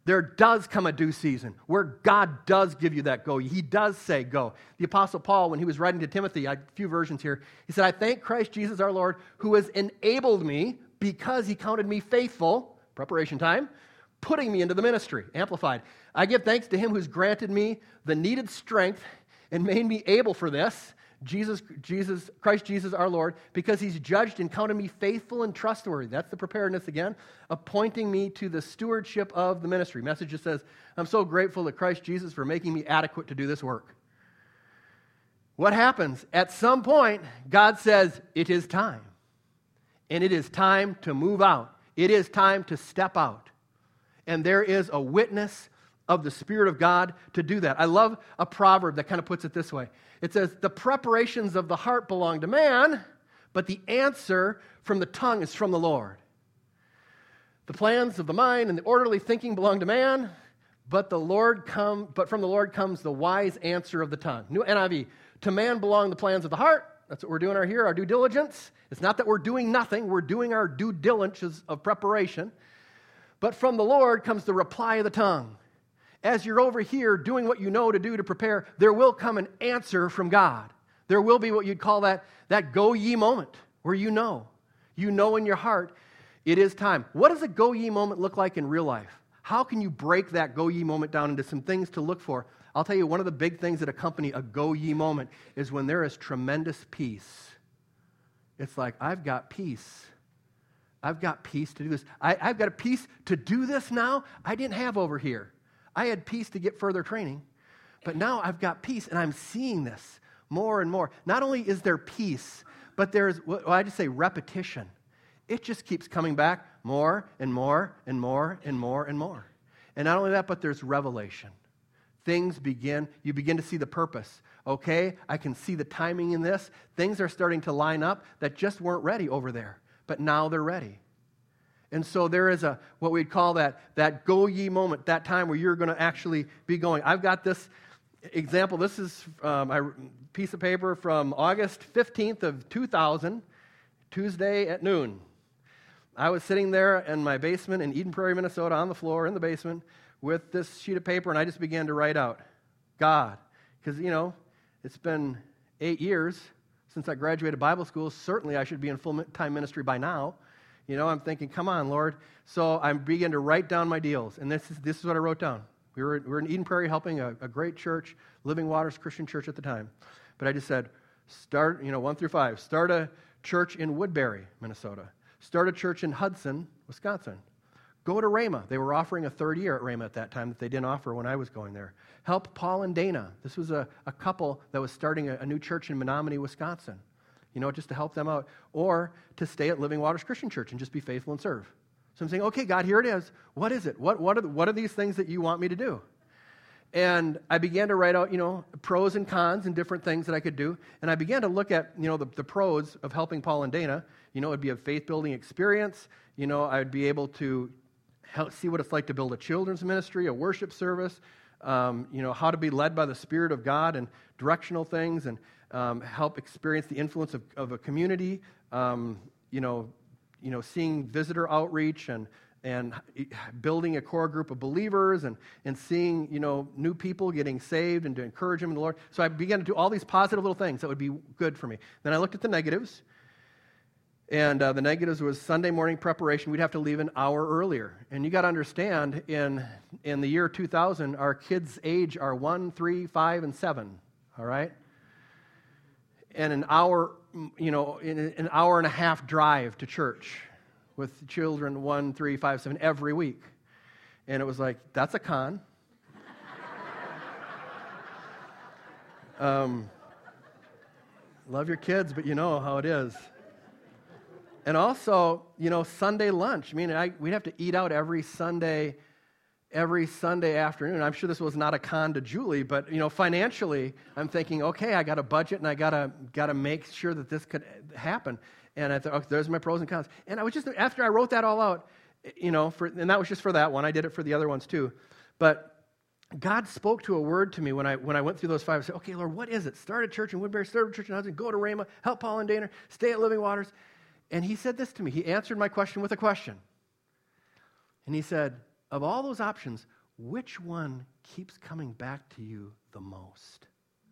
There does come a due season where God does give you that go. He does say go. The Apostle Paul, when he was writing to Timothy, I have a few versions here, he said, I thank Christ Jesus our Lord, who has enabled me because he counted me faithful, preparation time, putting me into the ministry. Amplified. I give thanks to him who's granted me the needed strength and made me able for this, Jesus, Jesus, Christ Jesus our Lord, because he's judged and counted me faithful and trustworthy. That's the preparedness again, appointing me to the stewardship of the ministry. Message just says, I'm so grateful to Christ Jesus for making me adequate to do this work. What happens? At some point, God says, it is time. And it is time to move out. It is time to step out. And there is a witness of the Spirit of God to do that. I love a proverb that kind of puts it this way. It says, the preparations of the heart belong to man, but the answer from the tongue is from the Lord. The plans of the mind and the orderly thinking belong to man, but the Lord come, but from the Lord comes the wise answer of the tongue. New N I V, to man belong the plans of the heart. That's what we're doing our here, our due diligence. It's not that we're doing nothing, we're doing our due diligence of preparation. But from the Lord comes the reply of the tongue. As you're over here doing what you know to do to prepare, there will come an answer from God. There will be what you'd call that, that go ye moment where you know. You know in your heart it is time. What does a go ye moment look like in real life? How can you break that go ye moment down into some things to look for? I'll tell you, one of the big things that accompany a go ye moment is when there is tremendous peace. It's like, I've got peace. I've got peace to do this. I, I've got a peace to do this now I didn't have over here. I had peace to get further training, but now I've got peace, and I'm seeing this more and more. Not only is there peace, but there's, what I just say, repetition. It just keeps coming back more and more and more and more and more. And not only that, but there's revelation. Things begin, you begin to see the purpose. Okay, I can see the timing in this. Things are starting to line up that just weren't ready over there, but now they're ready. And so there is a, what we'd call that, that go ye moment, that time where you're going to actually be going. I've got this example. This is um, a piece of paper from August fifteenth of two thousand, Tuesday at noon. I was sitting there in my basement in Eden Prairie, Minnesota, on the floor in the basement with this sheet of paper, and I just began to write out, God. Because, you know, it's been eight years since I graduated Bible school. Certainly I should be in full-time ministry by now. You know, I'm thinking, come on, Lord. So I began to write down my deals, and this is this is what I wrote down. We were, we were in Eden Prairie helping a, a great church, Living Waters Christian Church at the time. But I just said, start, you know, one through five. Start a church in Woodbury, Minnesota. Start a church in Hudson, Wisconsin. Go to Rhema. They were offering a third year at Rhema at that time that they didn't offer when I was going there. Help Paul and Dana. This was a, a couple that was starting a, a new church in Menominee, Wisconsin. You know, just to help them out. Or to stay at Living Waters Christian Church and just be faithful and serve. So I'm saying, okay, God, here it is. What is it? What, what, are, the, what are these things that you want me to do? And I began to write out, you know, pros and cons and different things that I could do. And I began to look at, you know, the, the pros of helping Paul and Dana. You know, it'd be a faith-building experience. You know, I'd be able to help see what it's like to build a children's ministry, a worship service, um, you know, how to be led by the Spirit of God and directional things, and um, help experience the influence of, of a community, um, you know, you know, seeing visitor outreach and and building a core group of believers and, and seeing, you know, new people getting saved and to encourage them in the Lord. So I began to do all these positive little things that would be good for me. Then I looked at the negatives, and uh, the negatives was Sunday morning preparation. We'd have to leave an hour earlier. And you got to understand, in in the year two thousand, our kids' age are one, three, five, and seven, all right? And an hour, you know, in an hour and a half drive to church with children one, three, five, seven every week. And it was like, that's a con. um, love your kids, but you know how it is. And also, you know, Sunday lunch. I mean, I, we'd have to eat out every Sunday, every Sunday afternoon. I'm sure this was not a con to Julie, but, you know, financially, I'm thinking, okay, I got a budget, and I gotta gotta make sure that this could happen. And I thought, okay, there's my pros and cons. And I was just, after I wrote that all out, you know, for, and that was just for that one. I did it for the other ones too. But God spoke to a word to me when I when I went through those five. I said, okay, Lord, what is it? Start a church in Woodbury, start a church in Hudson, go to Rhema, help Paul and Dana, stay at Living Waters. And he said this to me. He answered my question with a question. And he said, of all those options, which one keeps coming back to you the most?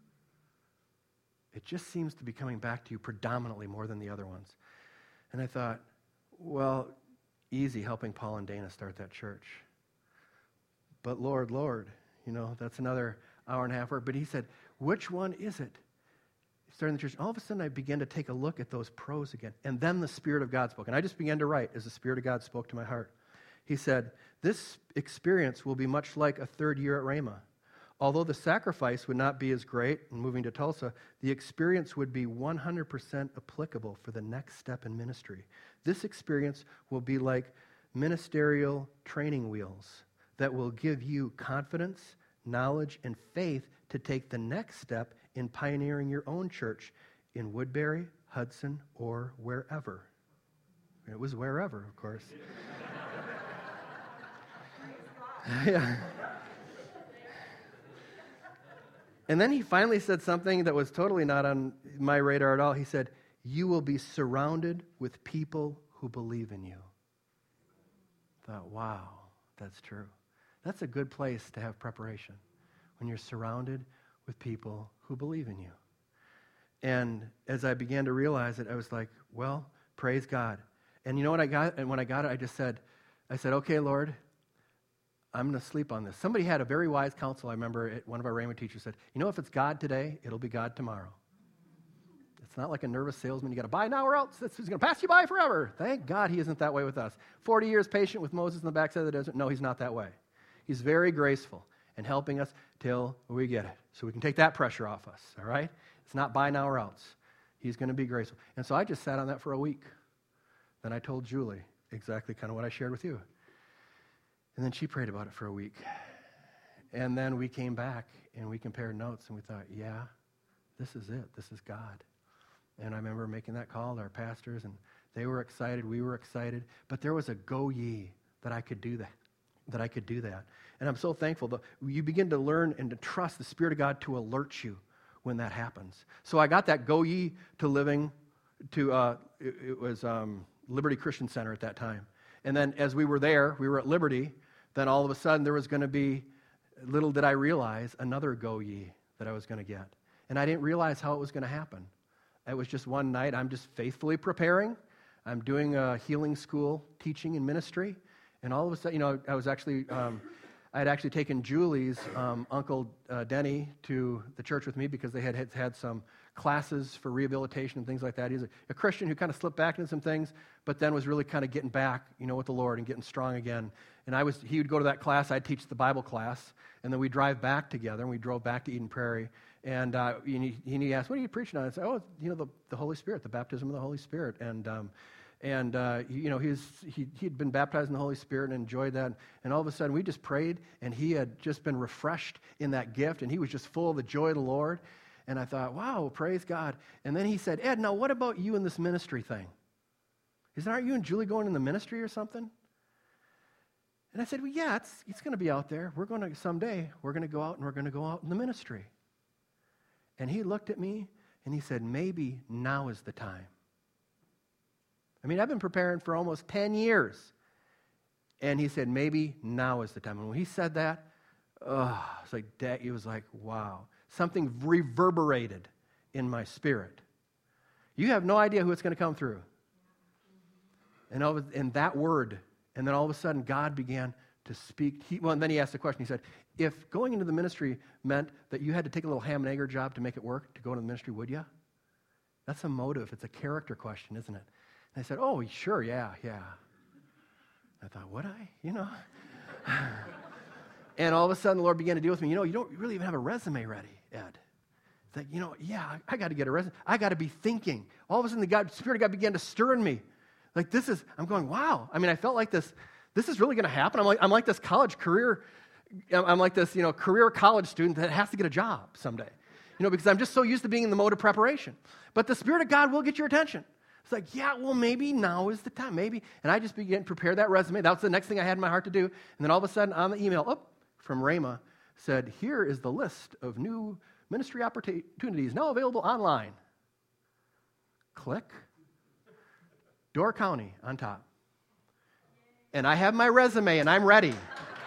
It just seems to be coming back to you predominantly more than the other ones. And I thought, well, easy helping Paul and Dana start that church. But Lord, Lord, you know, that's another hour and a half work. But he said, which one is it? Starting the church, all of a sudden I began to take a look at those pros again. And then the Spirit of God spoke. And I just began to write as the Spirit of God spoke to my heart. He said, this experience will be much like a third year at Rhema. Although the sacrifice would not be as great in moving to Tulsa, the experience would be one hundred percent applicable for the next step in ministry. This experience will be like ministerial training wheels that will give you confidence, knowledge, and faith to take the next step in pioneering your own church in Woodbury, Hudson, or wherever. It was wherever, of course. Yeah. And then he finally said something that was totally not on my radar at all. He said, you will be surrounded with people who believe in you. I thought, wow, that's true. That's a good place to have preparation, when you're surrounded with people who believe in you. And as I began to realize it, I was like, well, praise God. And you know what I got? And when I got it, I just said, I said, okay, Lord, I'm going to sleep on this. Somebody had a very wise counsel. I remember it, one of our Rhema teachers said, you know, if it's God today, it'll be God tomorrow. It's not like a nervous salesman. You got to buy now or else this is going to pass you by forever. Thank God he isn't that way with us. forty years patient with Moses in the backside of the desert. No, he's not that way. He's very graceful and helping us till we get it. So we can take that pressure off us, all right? It's not buy now or else. He's going to be graceful. And so I just sat on that for a week. Then I told Julie exactly kind of what I shared with you. And then she prayed about it for a week. And then we came back and we compared notes and we thought, yeah, this is it. This is God. And I remember making that call to our pastors and they were excited. We were excited. But there was a go ye that I could do that, that I could do that. And I'm so thankful that you begin to learn and to trust the Spirit of God to alert you when that happens. So I got that go ye to living to, uh, it, it was um, Liberty Christian Center at that time. And then as we were there, we were at Liberty, then all of a sudden there was going to be, little did I realize, another go ye that I was going to get. And I didn't realize how it was going to happen. It was just one night, I'm just faithfully preparing. I'm doing a healing school, teaching and ministry. And all of a sudden, you know, I was actually, um, I had actually taken Julie's um, uncle uh, Denny to the church with me because they had, had had some classes for rehabilitation and things like that. He's a, a Christian who kind of slipped back into some things, but then was really kind of getting back, you know, with the Lord and getting strong again. And I was, he would go to that class, I'd teach the Bible class, and then we'd drive back together, and we drove back to Eden Prairie. And, uh, and, he, and he asked, what are you preaching on? I said, oh, you know, the, the Holy Spirit, the baptism of the Holy Spirit. And, um, and uh, you know, he was, he, he'd been baptized in the Holy Spirit and enjoyed that. And all of a sudden, we just prayed, and he had just been refreshed in that gift, and he was just full of the joy of the Lord. And I thought, wow, praise God. And then he said, Ed, now what about you in this ministry thing? He said, aren't you and Julie going in the ministry or something? And I said, well, yeah, it's, it's going to be out there. We're going to, someday, we're going to go out and we're going to go out in the ministry. And he looked at me and he said, maybe now is the time. I mean, I've been preparing for almost ten years. And he said, maybe now is the time. And when he said that, oh, it's like, that, it was like, wow. Something reverberated in my spirit. You have no idea who it's going to come through. And, all of, and that word, and then all of a sudden God began to speak. He, well, and then he asked the question. He said, if going into the ministry meant that you had to take a little ham and egger job to make it work, to go into the ministry, would you? That's a motive. It's a character question, isn't it? And I said, oh, sure, yeah, yeah. I thought, would I? You know? And all of a sudden, the Lord began to deal with me. You know, you don't really even have a resume ready, Ed. It's like, you know, yeah, I, I got to get a resume. I got to be thinking. All of a sudden, the God, Spirit of God began to stir in me. Like, this is, I'm going, wow. I mean, I felt like this, this is really going to happen. I'm like, I'm like this college career, I'm like this, you know, career college student that has to get a job someday. You know, because I'm just so used to being in the mode of preparation. But the Spirit of God will get your attention. It's like, yeah, well, maybe now is the time, maybe. And I just began to prepare that resume. That was the next thing I had in my heart to do. And then all of a sudden, on the email, oh, from Rhema, said, here is the list of new ministry opportunities now available online. Click. Door County on top. And I have my resume, and I'm ready.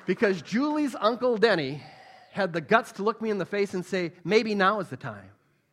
Because Julie's Uncle Denny had the guts to look me in the face and say, maybe now is the time.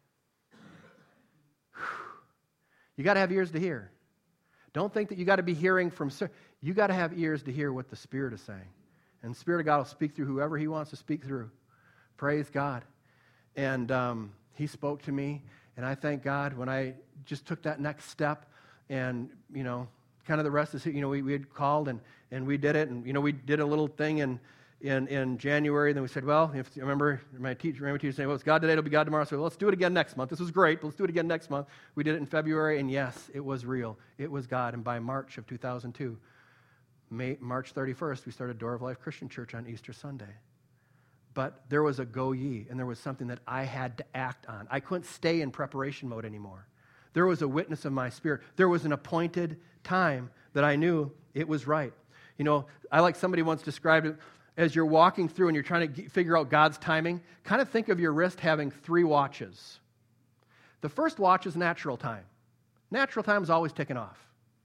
You got to have ears to hear. Don't think that you got to be hearing from... You got to have ears to hear what the Spirit is saying. And the Spirit of God will speak through whoever He wants to speak through. Praise God. And um, He spoke to me, and I thank God when I just took that next step, and, you know, kind of the rest is, you know, we, we had called, and, and we did it, and, you know, we did a little thing in in, in January, and then we said, well, if I remember my teacher, my teacher saying, well, it's God today, it'll be God tomorrow, so well, let's do it again next month. This was great, but let's do it again next month. We did it in February, and yes, it was real. It was God, and by March of two thousand two, May, March thirty-first, we started Door of Life Christian Church on Easter Sunday. But there was a go ye, and there was something that I had to act on. I couldn't stay in preparation mode anymore. There was a witness of my spirit. There was an appointed time that I knew it was right. You know, I like somebody once described it, as you're walking through and you're trying to figure out God's timing, kind of think of your wrist having three watches. The first watch is natural time. Natural time is always ticking off.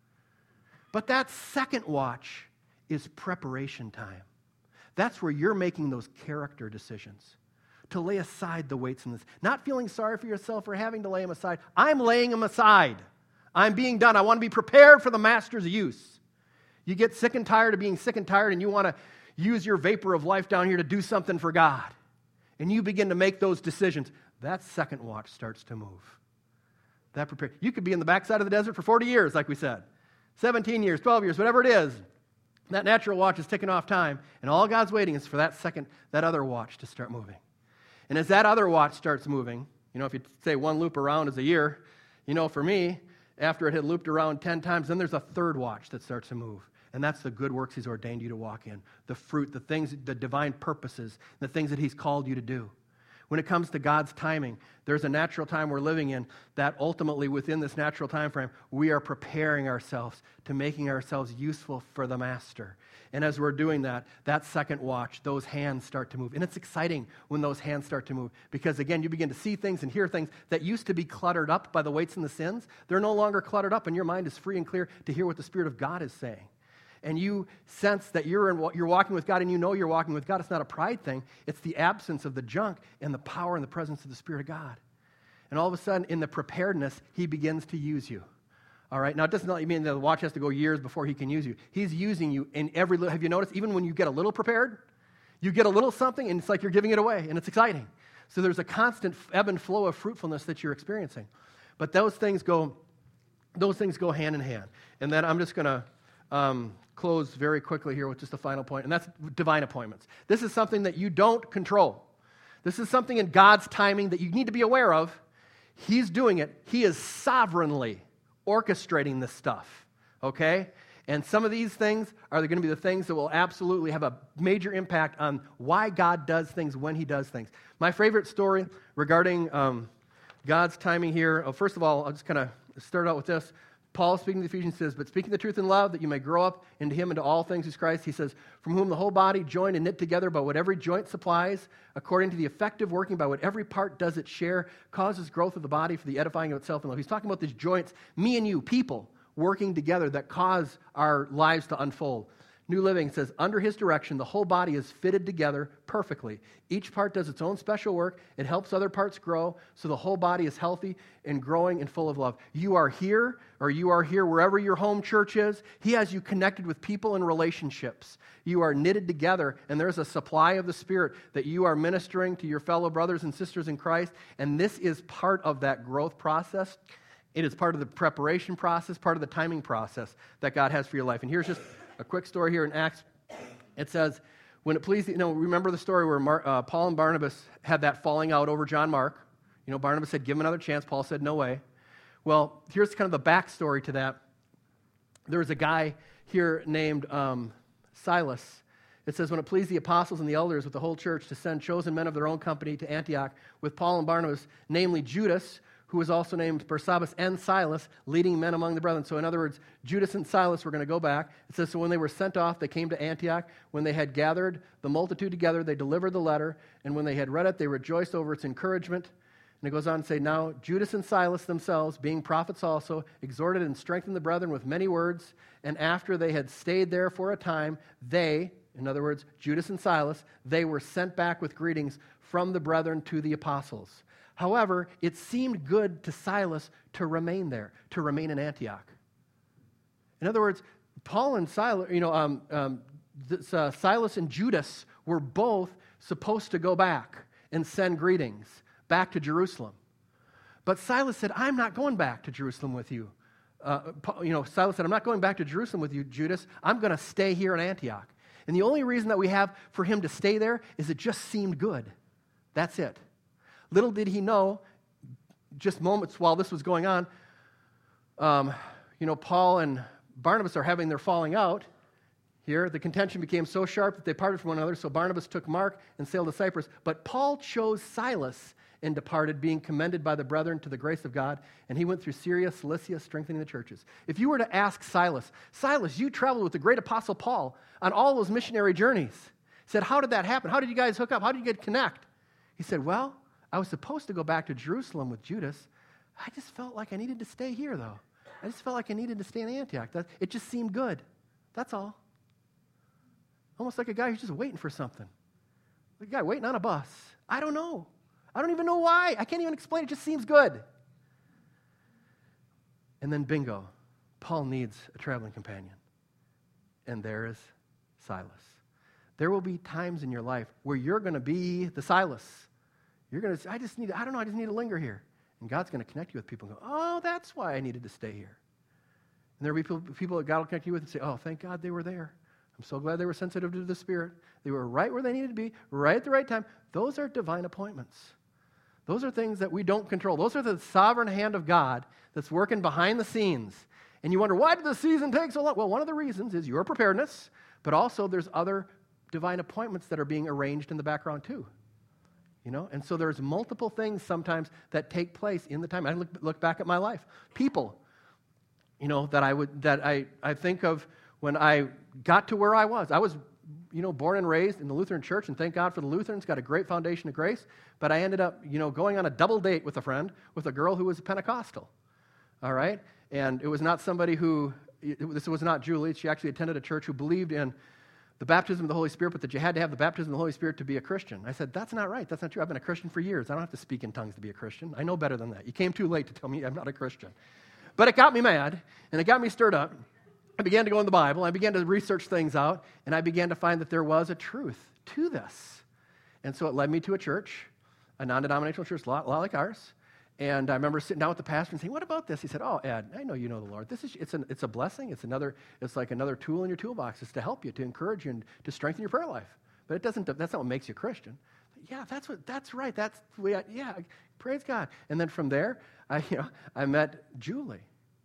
But that second watch is preparation time. That's where you're making those character decisions to lay aside the weights in this. Not feeling sorry for yourself for having to lay them aside. I'm laying them aside. I'm being done. I want to be prepared for the Master's use. You get sick and tired of being sick and tired, and you want to use your vapor of life down here to do something for God. And you begin to make those decisions. That second watch starts to move. That prepare. You could be in the backside of the desert for forty years, like we said. seventeen years, twelve years, whatever it is. That natural watch is ticking off time, and all God's waiting is for that second, that other watch to start moving. And as that other watch starts moving, you know, if you say one loop around is a year, you know, for me, after it had looped around ten times, then there's a third watch that starts to move. And that's the good works He's ordained you to walk in, the fruit, the things, the divine purposes, the things that He's called you to do. When it comes to God's timing, there's a natural time we're living in that ultimately within this natural time frame, we are preparing ourselves to making ourselves useful for the Master. And as we're doing that, that second watch, those hands start to move. And it's exciting when those hands start to move because, again, you begin to see things and hear things that used to be cluttered up by the weights and the sins. They're no longer cluttered up, and your mind is free and clear to hear what the Spirit of God is saying. And you sense that you're in, you're walking with God, and you know you're walking with God. It's not a pride thing. It's the absence of the junk and the power and the presence of the Spirit of God. And all of a sudden, in the preparedness, He begins to use you. All right? Now, it doesn't mean that the watch has to go years before He can use you. He's using you in every little... Have you noticed, even when you get a little prepared, you get a little something, and it's like you're giving it away, and it's exciting. So there's a constant ebb and flow of fruitfulness that you're experiencing. But those things go, those things go hand in hand. And then I'm just going to... Um, close very quickly here with just a final point, and that's divine appointments. This is something that you don't control. This is something in God's timing that you need to be aware of. He's doing it. He is sovereignly orchestrating this stuff, okay? And some of these things are going to be the things that will absolutely have a major impact on why God does things when He does things. My favorite story regarding um, God's timing here, oh, first of all, I'll just kind of start out with this. Paul, speaking to the Ephesians, says, but speaking the truth in love, that you may grow up into Him, into all things who's Christ, he says, from whom the whole body, joined and knit together by what every joint supplies, according to the effective working by what every part does its share, causes growth of the body for the edifying of itself in love. He's talking about these joints, me and you, people, working together that cause our lives to unfold. New Living says, under His direction, the whole body is fitted together perfectly. Each part does its own special work. It helps other parts grow, so the whole body is healthy and growing and full of love. You are here, or you are here wherever your home church is. He has you connected with people and relationships. You are knitted together, and there's a supply of the Spirit that you are ministering to your fellow brothers and sisters in Christ, and this is part of that growth process. It is part of the preparation process, part of the timing process that God has for your life. And here's just a quick story here in Acts. It says, when it pleased, you know, remember the story where Mar- uh, Paul and Barnabas had that falling out over John Mark. You know, Barnabas said, give him another chance. Paul said, no way. Well, here's kind of the backstory to that. There was a guy here named um, Silas. It says, when it pleased the apostles and the elders with the whole church to send chosen men of their own company to Antioch with Paul and Barnabas, namely Judas, who was also named Barsabbas, and Silas, leading men among the brethren. So in other words, Judas and Silas were going to go back. It says, so when they were sent off, they came to Antioch. When they had gathered the multitude together, they delivered the letter. And when they had read it, they rejoiced over its encouragement. And it goes on to say, now Judas and Silas themselves, being prophets also, exhorted and strengthened the brethren with many words. And after they had stayed there for a time, they, in other words, Judas and Silas, they were sent back with greetings from the brethren to the apostles. However, it seemed good to Silas to remain there, to remain in Antioch. In other words, Paul and Silas, you know, um, um, this, uh, Silas and Judas were both supposed to go back and send greetings back to Jerusalem. But Silas said, I'm not going back to Jerusalem with you. Uh, you know, Silas said, I'm not going back to Jerusalem with you, Judas. I'm going to stay here in Antioch. And the only reason that we have for him to stay there is it just seemed good. That's it. Little did he know, just moments while this was going on, um, you know, Paul and Barnabas are having their falling out here. The contention became so sharp that they parted from one another, so Barnabas took Mark and sailed to Cyprus. But Paul chose Silas and departed, being commended by the brethren to the grace of God, and he went through Syria, Cilicia, strengthening the churches. If you were to ask Silas, Silas, you traveled with the great apostle Paul on all those missionary journeys. He said, how did that happen? How did you guys hook up? How did you get connect? He said, well, I was supposed to go back to Jerusalem with Judas. I just felt like I needed to stay here, though. I just felt like I needed to stay in Antioch. That, it just seemed good. That's all. Almost like a guy who's just waiting for something. Like a guy waiting on a bus. I don't know. I don't even know why. I can't even explain. It just seems good. And then bingo. Paul needs a traveling companion. And there is Silas. There will be times in your life where you're going to be the Silas. You're going to say, I just need, I don't know, I just need to linger here. And God's going to connect you with people and go, oh, that's why I needed to stay here. And there will be people, people that God will connect you with and say, oh, thank God they were there. I'm so glad they were sensitive to the Spirit. They were right where they needed to be, right at the right time. Those are divine appointments. Those are things that we don't control. Those are the sovereign hand of God that's working behind the scenes. And you wonder, why did the season take so long? Well, one of the reasons is your preparedness, but also there's other divine appointments that are being arranged in the background too. You know, and so there's multiple things sometimes that take place in the time. I look, look back at my life. People, you know, that I would that I, I think of when I got to where I was. I was, you know, born and raised in the Lutheran church, and thank God for the Lutherans, got a great foundation of grace. But I ended up, you know, going on a double date with a friend, with a girl who was a Pentecostal. All right? And it was not somebody who, it, this was not Julie. She actually attended a church who believed in the baptism of the Holy Spirit, but that you had to have the baptism of the Holy Spirit to be a Christian. I said, that's not right. That's not true. I've been a Christian for years. I don't have to speak in tongues to be a Christian. I know better than that. You came too late to tell me I'm not a Christian. But it got me mad, and it got me stirred up. I began to go in the Bible. I began to research things out, and I began to find that there was a truth to this. And so it led me to a church, a non-denominational church, a lot, a lot like ours. And I remember sitting down with the pastor and saying, what about this? He said, oh, Ed, I know you know the Lord. This is it's, an, it's a blessing. It's another. It's like another tool in your toolbox. It's to help you, to encourage you, and to strengthen your prayer life. But it doesn't. That's not what makes you a Christian. But yeah, that's what. That's right. That's the way I, yeah, praise God. And then from there, I, you know, I met Julie.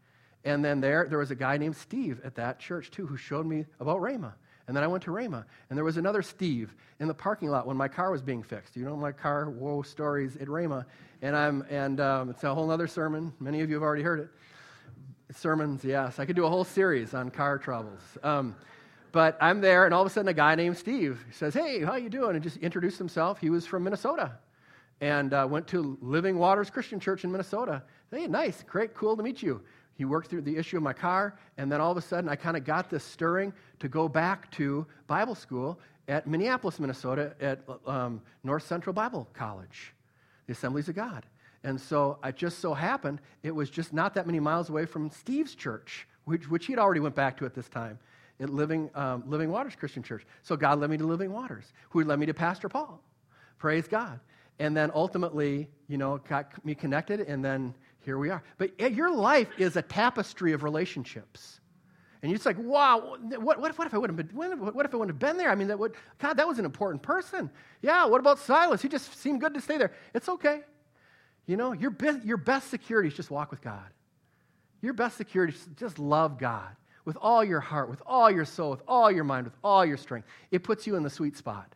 And then there, there was a guy named Steve at that church, too, who showed me about Rhema. And then I went to Rhema. And there was another Steve in the parking lot when my car was being fixed. You know my car woe stories at Rhema. And I'm and um, it's a whole other sermon. Many of you have already heard it. Sermons, yes. I could do a whole series on car troubles. Um, but I'm there, and all of a sudden a guy named Steve says, hey, how you doing? And just introduced himself. He was from Minnesota. And uh, went to Living Waters Christian Church in Minnesota. Hey, nice, great, cool to meet you. He worked through the issue of my car, and then all of a sudden I kind of got this stirring to go back to Bible school at Minneapolis, Minnesota, at um, North Central Bible College, the Assemblies of God. And so it just so happened it was just not that many miles away from Steve's church, which, which he had already went back to at this time, at Living, um, Living Waters Christian Church. So God led me to Living Waters, who led me to Pastor Paul. Praise God. And then ultimately, you know, got me connected, and then here we are. But your life is a tapestry of relationships. And you're just like, wow, what, what, if, what if I wouldn't have been, what if I wouldn't have been there? I mean, that would, God, that was an important person. Yeah, what about Silas? He just seemed good to stay there. It's okay. You know, your, be, your best security is just walk with God. Your best security is just love God with all your heart, with all your soul, with all your mind, with all your strength. It puts you in the sweet spot.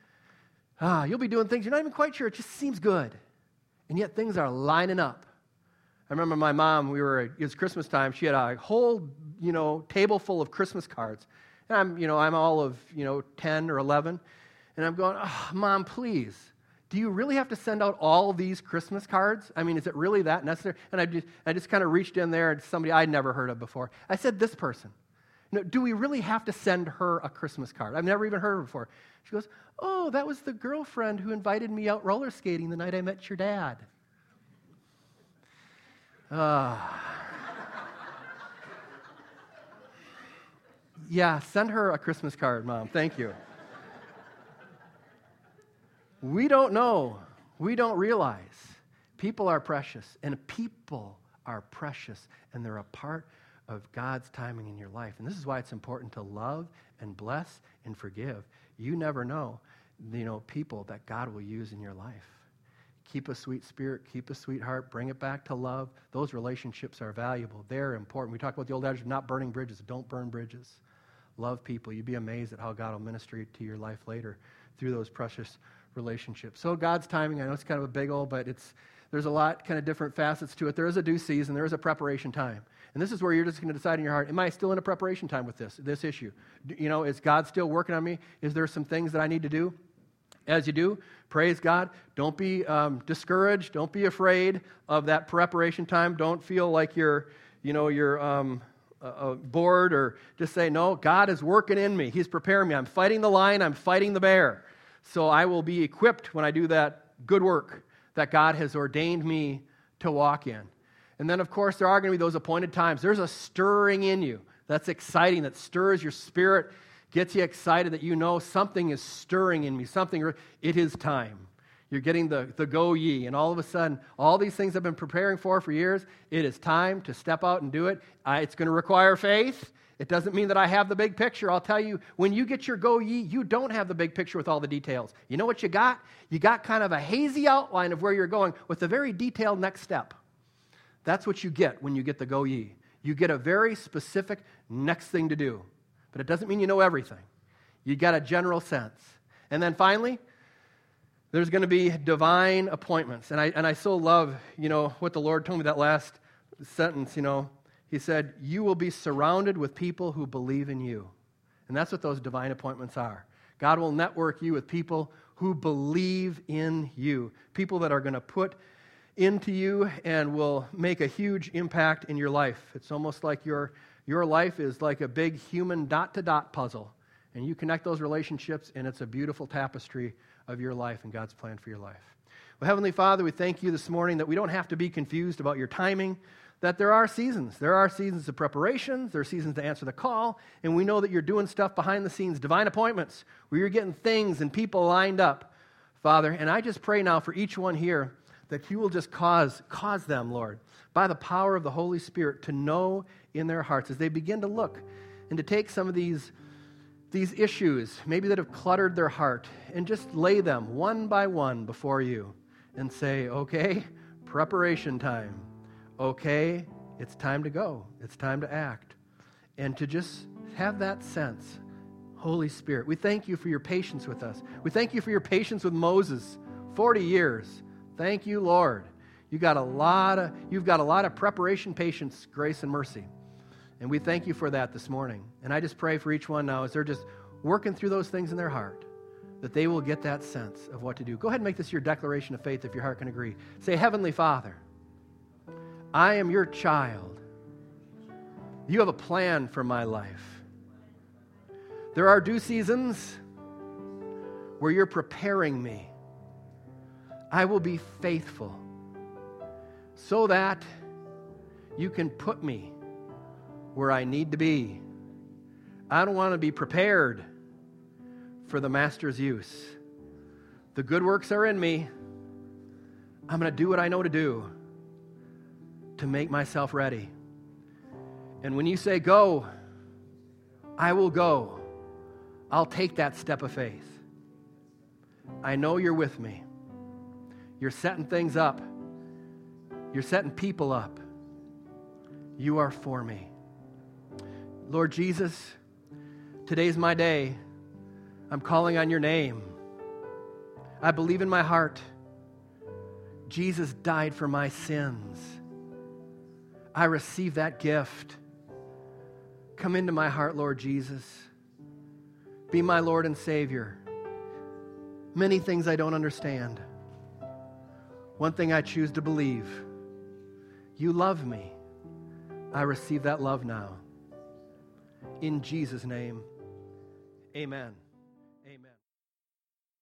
Ah, you'll be doing things you're not even quite sure. It just seems good. And yet things are lining up. I remember my mom, we were, it was Christmas time, she had a whole, you know, table full of Christmas cards. And I'm, you know, I'm all of, you know, ten or eleven. And I'm going, oh, Mom, please, do you really have to send out all these Christmas cards? I mean, is it really that necessary? And I just, I just kind of reached in there and somebody I'd never heard of before. I said, this person. You know, do we really have to send her a Christmas card? I've never even heard of her before. She goes, oh, that was the girlfriend who invited me out roller skating the night I met your dad. Uh, yeah, send her a Christmas card, Mom. Thank you. We don't know. We don't realize. People are precious, and people are precious, and they're a part of God's timing in your life. And this is why it's important to love and bless and forgive. You never know, you know, people that God will use in your life. Keep a sweet spirit, keep a sweet heart, bring it back to love. Those relationships are valuable. They're important. We talk about the old adage of not burning bridges. Don't burn bridges. Love people. You'd be amazed at how God will minister to your life later through those precious relationships. So God's timing, I know it's kind of a big old, but it's there's a lot kind of different facets to it. There is a due season. There is a preparation time. And this is where you're just going to decide in your heart, am I still in a preparation time with this, this issue? You know, is God still working on me? Is there some things that I need to do? As you do, praise God. Don't be um, discouraged. Don't be afraid of that preparation time. Don't feel like you're, you know, you're um, uh, bored, or just say, no, God is working in me. He's preparing me. I'm fighting the lion. I'm fighting the bear. So I will be equipped when I do that good work that God has ordained me to walk in. And then, of course, there are going to be those appointed times. There's a stirring in you that's exciting, that stirs your spirit, gets you excited that you know something is stirring in me, something, it is time. You're getting the, the go ye, and all of a sudden, all these things I've been preparing for for years, it is time to step out and do it. I, it's going to require faith. It doesn't mean that I have the big picture. I'll tell you, when you get your go ye, you don't have the big picture with all the details. You know what you got? You got kind of a hazy outline of where you're going with a very detailed next step. That's what you get when you get the go ye. You get a very specific next thing to do. But it doesn't mean you know everything. You got a general sense. And then finally, there's going to be divine appointments. And I and I so love, you know, what the Lord told me that last sentence, you know. He said, you will be surrounded with people who believe in you. And that's what those divine appointments are. God will network you with people who believe in you. People that are going to put into you and will make a huge impact in your life. It's almost like your, your life is like a big human dot-to-dot puzzle. And you connect those relationships, and it's a beautiful tapestry of your life and God's plan for your life. Well, Heavenly Father, we thank you this morning that we don't have to be confused about your timing, that there are seasons. There are seasons of preparations. There are seasons to answer the call. And we know that you're doing stuff behind the scenes, divine appointments, where you're getting things and people lined up, Father. And I just pray now for each one here that you will just cause, cause them, Lord, by the power of the Holy Spirit to know in their hearts as they begin to look and to take some of these, these issues, maybe that have cluttered their heart, and just lay them one by one before you and say, okay, preparation time. Okay, it's time to go. It's time to act. And to just have that sense, Holy Spirit, we thank you for your patience with us. We thank you for your patience with Moses, forty years. Thank you, Lord. You got a lot of, you've got a lot of preparation, patience, grace, and mercy. And we thank you for that this morning. And I just pray for each one now as they're just working through those things in their heart, that they will get that sense of what to do. Go ahead and make this your declaration of faith if your heart can agree. Say, Heavenly Father, I am your child. You have a plan for my life. There are due seasons where you're preparing me. I will be faithful so that you can put me where I need to be. I don't want to be prepared for the Master's use. The good works are in me. I'm going to do what I know to do to make myself ready. And when you say go, I will go. I'll take that step of faith. I know you're with me. You're setting things up. You're setting people up. You are for me. Lord Jesus, today's my day. I'm calling on your name. I believe in my heart Jesus died for my sins. I receive that gift. Come into my heart, Lord Jesus. Be my Lord and Savior. Many things I don't understand. One thing I choose to believe. You love me. I receive that love now. In Jesus' name, amen.